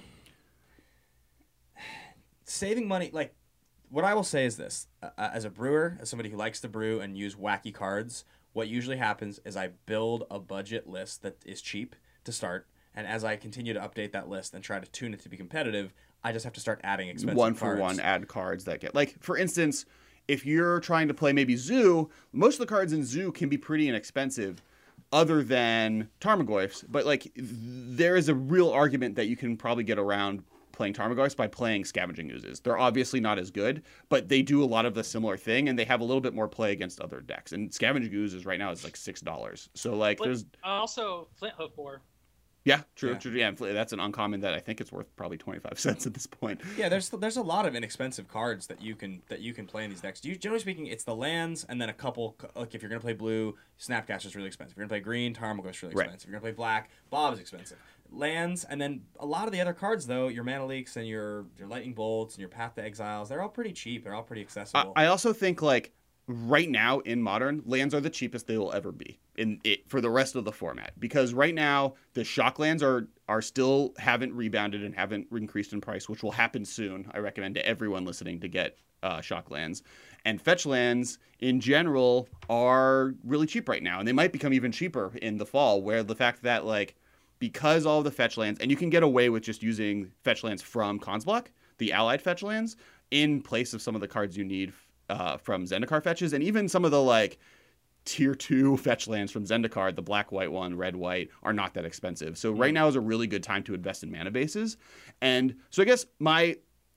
saving money, like, what I will say is this. Uh, as a brewer, as somebody who likes to brew and use wacky cards, what usually happens is I build a budget list that is cheap to start. And as I continue to update that list and try to tune it to be competitive, I just have to start adding expensive one cards. for one add cards that get, like, for instance, if you're trying to play maybe Zoo, most of the cards in Zoo can be pretty inexpensive other than Tarmogoyfs. But like, there is a real argument that you can probably get around playing Tarmogoyfs by playing Scavenging Oozes. They're obviously not as good, but they do a lot of the similar thing, and they have a little bit more play against other decks. And Scavenging Oozes right now is like six dollars. So like, Flint, there's also Flint Hook Boar. Yeah, true, Yeah. true. Yeah, that's an uncommon that I think it's worth probably twenty-five cents at this point. Yeah, there's there's a lot of inexpensive cards that you can that you can play in these decks. You, generally speaking, it's the lands and then a couple. Like if you're gonna play blue, Snapcaster's really expensive. If you're gonna play green, Tarmogoyf's really Right. expensive. If you're gonna play black, Bob's expensive. Lands and then a lot of the other cards though, your Mana Leaks and your your Lightning Bolts and your Path to Exiles, they're all pretty cheap. They're all pretty accessible. I, I also think like right now in Modern, lands are the cheapest they will ever be in it for the rest of the format, because right now the shock lands are are still haven't rebounded and haven't increased in price, which will happen soon. I recommend to everyone listening to get uh, shock lands, and fetch lands in general are really cheap right now, and they might become even cheaper in the fall, where the fact that like because all of the fetch lands, and you can get away with just using fetch lands from Consblock, the allied fetch lands, in place of some of the cards you need uh, from Zendikar fetches, and even some of the like tier two fetch lands from Zendikar, the black, white one, red, white, are not that expensive. So right now is a really good time to invest in mana bases. And so I guess my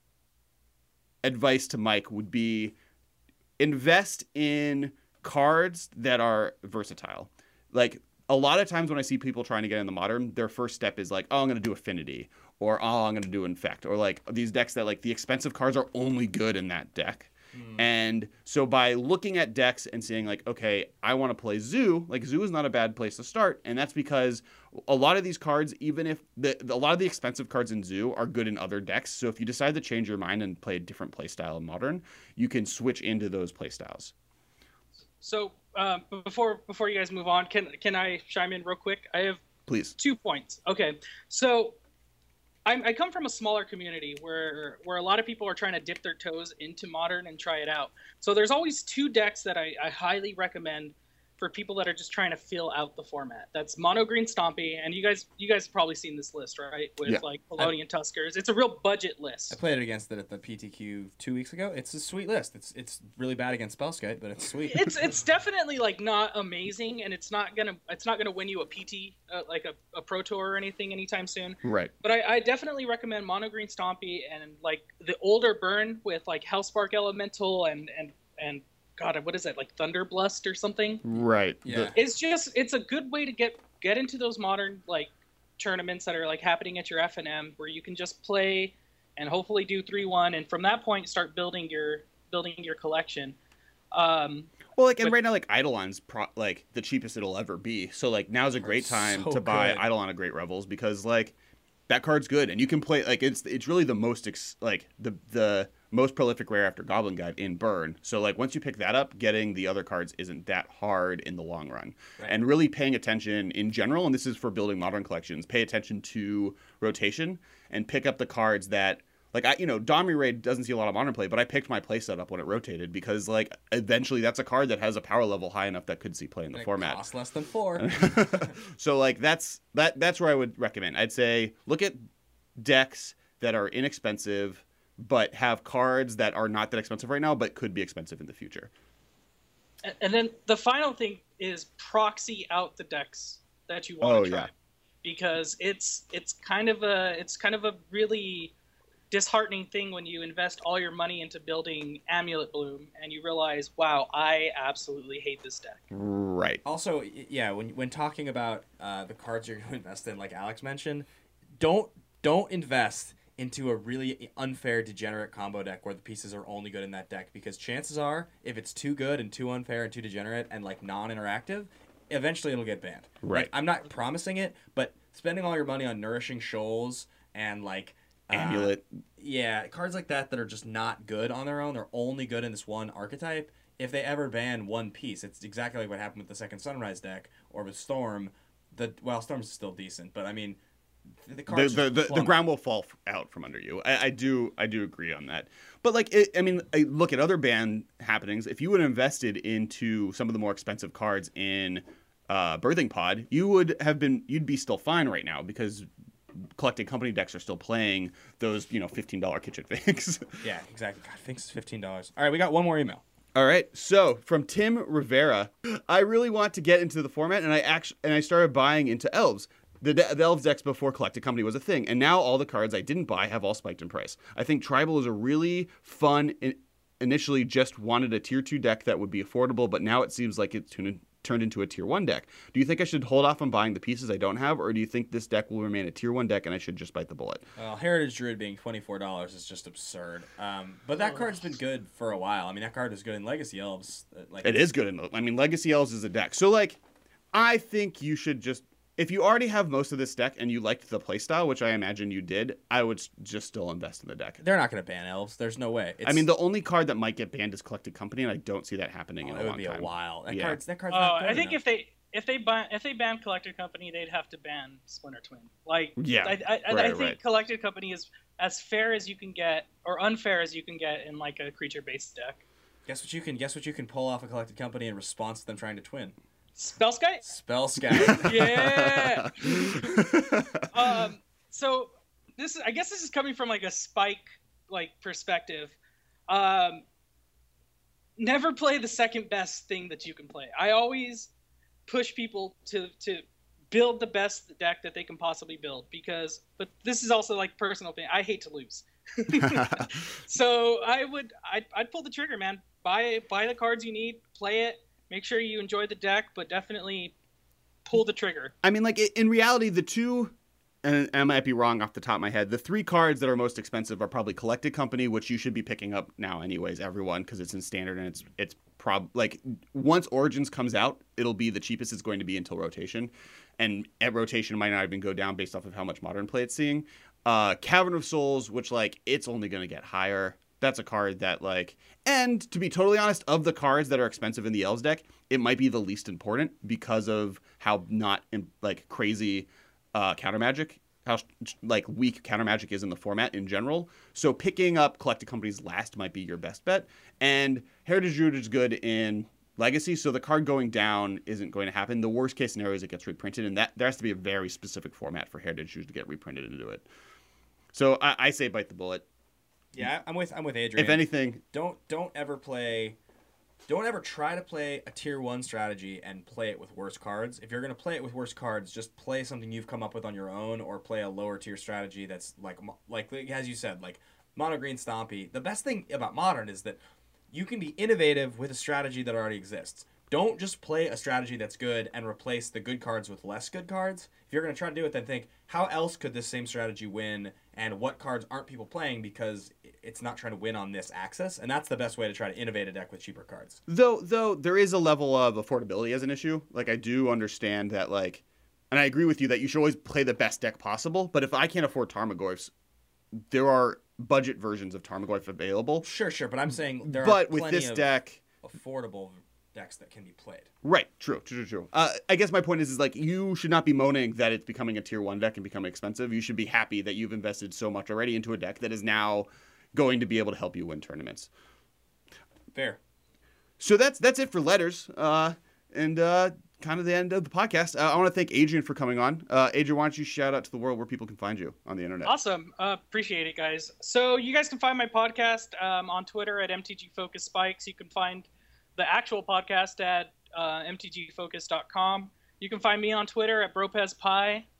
advice to Mike would be invest in cards that are versatile. Like a lot of times when I see people trying to get in the Modern, their first step is like, oh, I'm going to do Affinity, or oh, I'm going to do Infect, or like these decks that like the expensive cards are only good in that deck. Mm. And so by looking at decks and saying like, okay, I want to play Zoo, like Zoo is not a bad place to start. And that's because a lot of these cards, even if the, a lot of the expensive cards in Zoo are good in other decks. So if you decide to change your mind and play a different play style in Modern, you can switch into those play styles. So um, before before you guys move on, can can I chime in real quick? I have Please. two points. Okay, so I'm, I come from a smaller community where where a lot of people are trying to dip their toes into Modern and try it out. So there's always two decks that I, I highly recommend for people that are just trying to feel out the format. That's Mono Green Stompy, and you guys you guys have probably seen this list, right? With Yeah. like Polonian Tuskers. It's a real budget I list. played it against it at the P T Q two weeks ago. It's a sweet list. It's it's really bad against Spellskite, but it's sweet. It's it's definitely like not amazing, and it's not gonna it's not gonna win you a P T uh, like a, a Pro Tour or anything anytime soon. Right. But I, I definitely recommend Mono Green Stompy and like the older burn with like Hellspark Elemental and and and God, what is that, like Thunderblust or something? Right. Yeah. The- It's just it's a good way to get get into those modern like tournaments that are like happening at your F N M where you can just play and hopefully do three one, and from that point start building your building your collection. Um, Well, like, and But- right now, like, Eidolon's pro- like the cheapest it'll ever be. So, like, now's a great time so to buy good. Eidolon of Great Revels, because, like, that card's good, and you can play like it's it's really the most ex- like the the most prolific rare after Goblin Guide in Burn. So, like, once you pick that up, getting the other cards isn't that hard in the long run. Right. And really paying attention in general, and this is for building modern collections, pay attention to rotation and pick up the cards that. Like, I, you know, Domri Raid doesn't see a lot of modern play, but I picked my play set up when it rotated because, like, eventually that's a card that has a power level high enough that could see play in the It format. costs less than four. So, like, that's that that's where I would recommend. I'd say look at decks that are inexpensive but have cards that are not that expensive right now but could be expensive in the future. and- and then the final thing is proxy out the decks that you want Oh, to try, yeah. because it's it's kind of a it's kind of a really disheartening thing when you invest all your money into building Amulet Bloom and you realize, wow, I absolutely hate this deck. Right. Also, y- yeah, when when talking about uh, the cards you're going to invest in, like Alex mentioned, don't don't invest into a really unfair degenerate combo deck where the pieces are only good in that deck, because chances are, if it's too good and too unfair and too degenerate and like non-interactive, eventually it'll get banned. Right. Like, I'm not promising it, but spending all your money on Nourishing Shoals and like uh, Amulet. yeah, cards like that that are just not good on their own, they're only good in this one archetype. If they ever ban one piece, it's exactly like what happened with the second Sunrise deck or with Storm. The well, Storm's still decent, but I mean, the The, cards the, just the, the plummet. ground will fall f- out from under you. I, I do I do agree on that. But like it, I mean, I look at other ban happenings. If you would have invested into some of the more expensive cards in uh, Birthing Pod, you would have been you'd be still fine right now, because collecting company decks are still playing those, you know, fifteen dollar kitchen finks. Yeah, exactly. God, Finks is fifteen dollars. All right, we got one more email. All right. So from Tim Rivera, I really want to get into the format, and I actually and I started buying into elves. The, de- the elves decks before Collected Company was a thing, and now all the cards I didn't buy have all spiked in price. I think Tribal is a really fun. In- initially, just wanted a tier two deck that would be affordable, but now it seems like it's turned turned into a tier one deck. Do you think I should hold off on buying the pieces I don't have, or do you think this deck will remain a tier one deck and I should just bite the bullet? Well, Heritage Druid being twenty-four dollars is just absurd. Um, but that card's been good for a while. I mean, that card is good in Legacy Elves. Uh, Like It is good in the, I mean, Legacy Elves is a deck. So, like, I think you should just, if you already have most of this deck and you liked the playstyle, which I imagine you did, I would s- just still invest in the deck. They're not going to ban Elves. There's no way. It's, I mean, the only card that might get banned is Collected Company, and I don't see that happening oh, in a it would long be time. a while. That Yeah. card's that card's Uh, not good I think enough. if they if they ban if they ban Collected Company, they'd have to ban Splinter Twin. Like, Yeah, I, I, I, right, I think right. Collected Company is as fair as you can get, or unfair as you can get in like a creature-based deck. Guess what you can guess what you can pull off a Collected Company in response to them trying to twin. Spellskite? Spell Scout. Yeah. um. So this is, I guess, this is coming from like a Spike like perspective. Um. Never play the second best thing that you can play. I always push people to to build the best deck that they can possibly build, because but this is also like personal opinion. I hate to lose. So I would I'd, I'd pull the trigger, man. Buy buy the cards you need, play it, make sure you enjoy the deck, but definitely pull the trigger. I mean, like, i- in reality, the two, and I might be wrong off the top of my head, the three cards that are most expensive are probably Collected Company, which you should be picking up now anyways, everyone, because it's in standard, and it's it's prob like once Origins comes out, it'll be the cheapest it's going to be until rotation, and at rotation it might not even go down based off of how much modern play it's seeing. Uh, Cavern of Souls, which like it's only going to get higher. That's a card that like, and to be totally honest, of the cards that are expensive in the Elves deck, it might be the least important because of how not like crazy uh, counter magic, how like weak counter magic is in the format in general. So picking up Collected Company's last might be your best bet. And Heritage Druid is good in Legacy, so the card going down isn't going to happen. The worst case scenario is it gets reprinted, and that there has to be a very specific format for Heritage Druid to get reprinted into it. So I, I say bite the bullet. Yeah, I'm with I'm with Adrian. If anything, don't don't ever play don't ever try to play a tier one strategy and play it with worse cards. If you're going to play it with worse cards, just play something you've come up with on your own, or play a lower tier strategy that's like like as you said, like mono green stompy. The best thing about modern is that you can be innovative with a strategy that already exists. Don't just play a strategy that's good and replace the good cards with less good cards. If you're going to try to do it, then think, how else could this same strategy win, and what cards aren't people playing because it's not trying to win on this axis? And that's the best way to try to innovate a deck with cheaper cards. though though there is a level of affordability as an issue. Like, I do understand that, like, and I agree with you that you should always play the best deck possible, but if I can't afford Tarmogoyfs, there are budget versions of Tarmogoyf available. Sure, sure, but I'm saying there But are with plenty this of deck, affordable decks that can be played. right, true, true, true, true. Uh, I guess my point is, is like, you should not be moaning that it's becoming a tier one deck and becoming expensive. You should be happy that you've invested so much already into a deck that is now going to be able to help you win tournaments. Fair. So that's that's it for letters, uh, and uh, kind of the end of the podcast. Uh, I want to thank Adrian for coming on. Uh, Adrian, why don't you shout out to the world where people can find you on the internet? Awesome. Uh, appreciate it, guys. So you guys can find my podcast um, on Twitter at M T G Focus Spikes. You can find the actual podcast at uh, M T G focus dot com. You can find me on Twitter at BropezPie.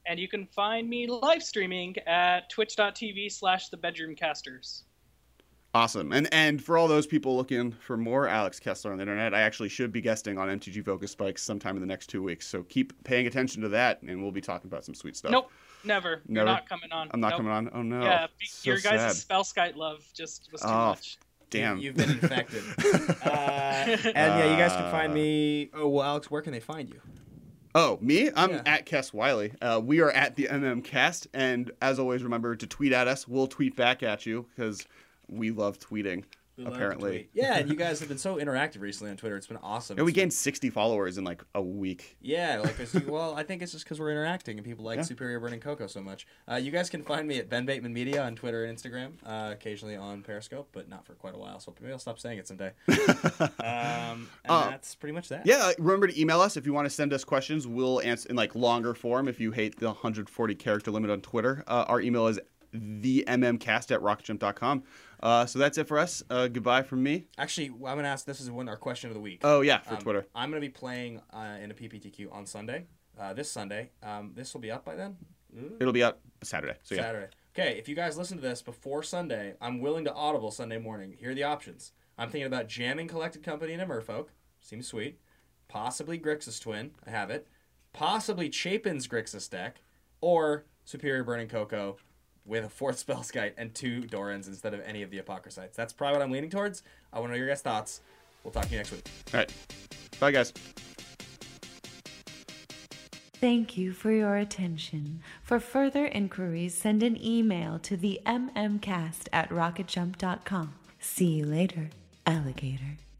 And you can find me live streaming at twitch.tv slash the bedroom casters. Awesome. And and for all those people looking for more Alex Kessler on the internet, I actually should be guesting on M T G Focus Spikes sometime in the next two weeks. So keep paying attention to that, and we'll be talking about some sweet stuff. Nope, never. Never? You're not coming on. I'm not nope. coming on? Oh, no. Yeah, So your guys' sad. spell skite love just was too Oh, much. Damn. You, you've been infected. uh, and yeah, you guys can find me. Oh, well, Alex, where can they find you? Oh, me? I'm Yeah. at Kess Wiley. Uh, we are at the M M Cast, and as always, remember to tweet at us. We'll tweet back at you because we love tweeting. We love to Apparently, tweet. Yeah, and you guys have been so interactive recently on Twitter. It's been awesome. and we It's been- gained sixty followers in like a week. Yeah, like it's, well, I think it's just because we're interacting and people like Yeah. Superior Burning Cocoa so much. Uh, you guys can find me at Ben Bateman Media on Twitter and Instagram, uh, occasionally on Periscope, but not for quite a while. So maybe I'll stop saying it someday. um, and Uh, that's pretty much that. Yeah, remember to email us if you want to send us questions. We'll answer in like longer form if you hate the one hundred forty character limit on Twitter. Uh, our email is the m m cast at rocket jump dot com. Uh, so that's it for us. Uh, goodbye from me. Actually, I'm gonna ask. This is one our question of the week. Oh yeah, for Um, Twitter. I'm gonna be playing uh, in a P P T Q on Sunday. Uh, this Sunday. Um, this will be up by then. Ooh. It'll be out Saturday. So yeah. Saturday. Okay, if you guys listen to this before Sunday, I'm willing to audible Sunday morning. Here are the options. I'm thinking about jamming Collected Company into Merfolk. Seems sweet. Possibly Grixis Twin. I have it. Possibly Chapin's Grixis deck. Or Superior Burning Cocoa with a fourth Spellskite and two Dorans instead of any of the Apocryphites. That's probably what I'm leaning towards. I want to know your guys' thoughts. We'll talk to you next week. All right. Bye guys. Thank you for your attention. For further inquiries, send an email to the m m cast at rocket jump dot com. See you later, alligator.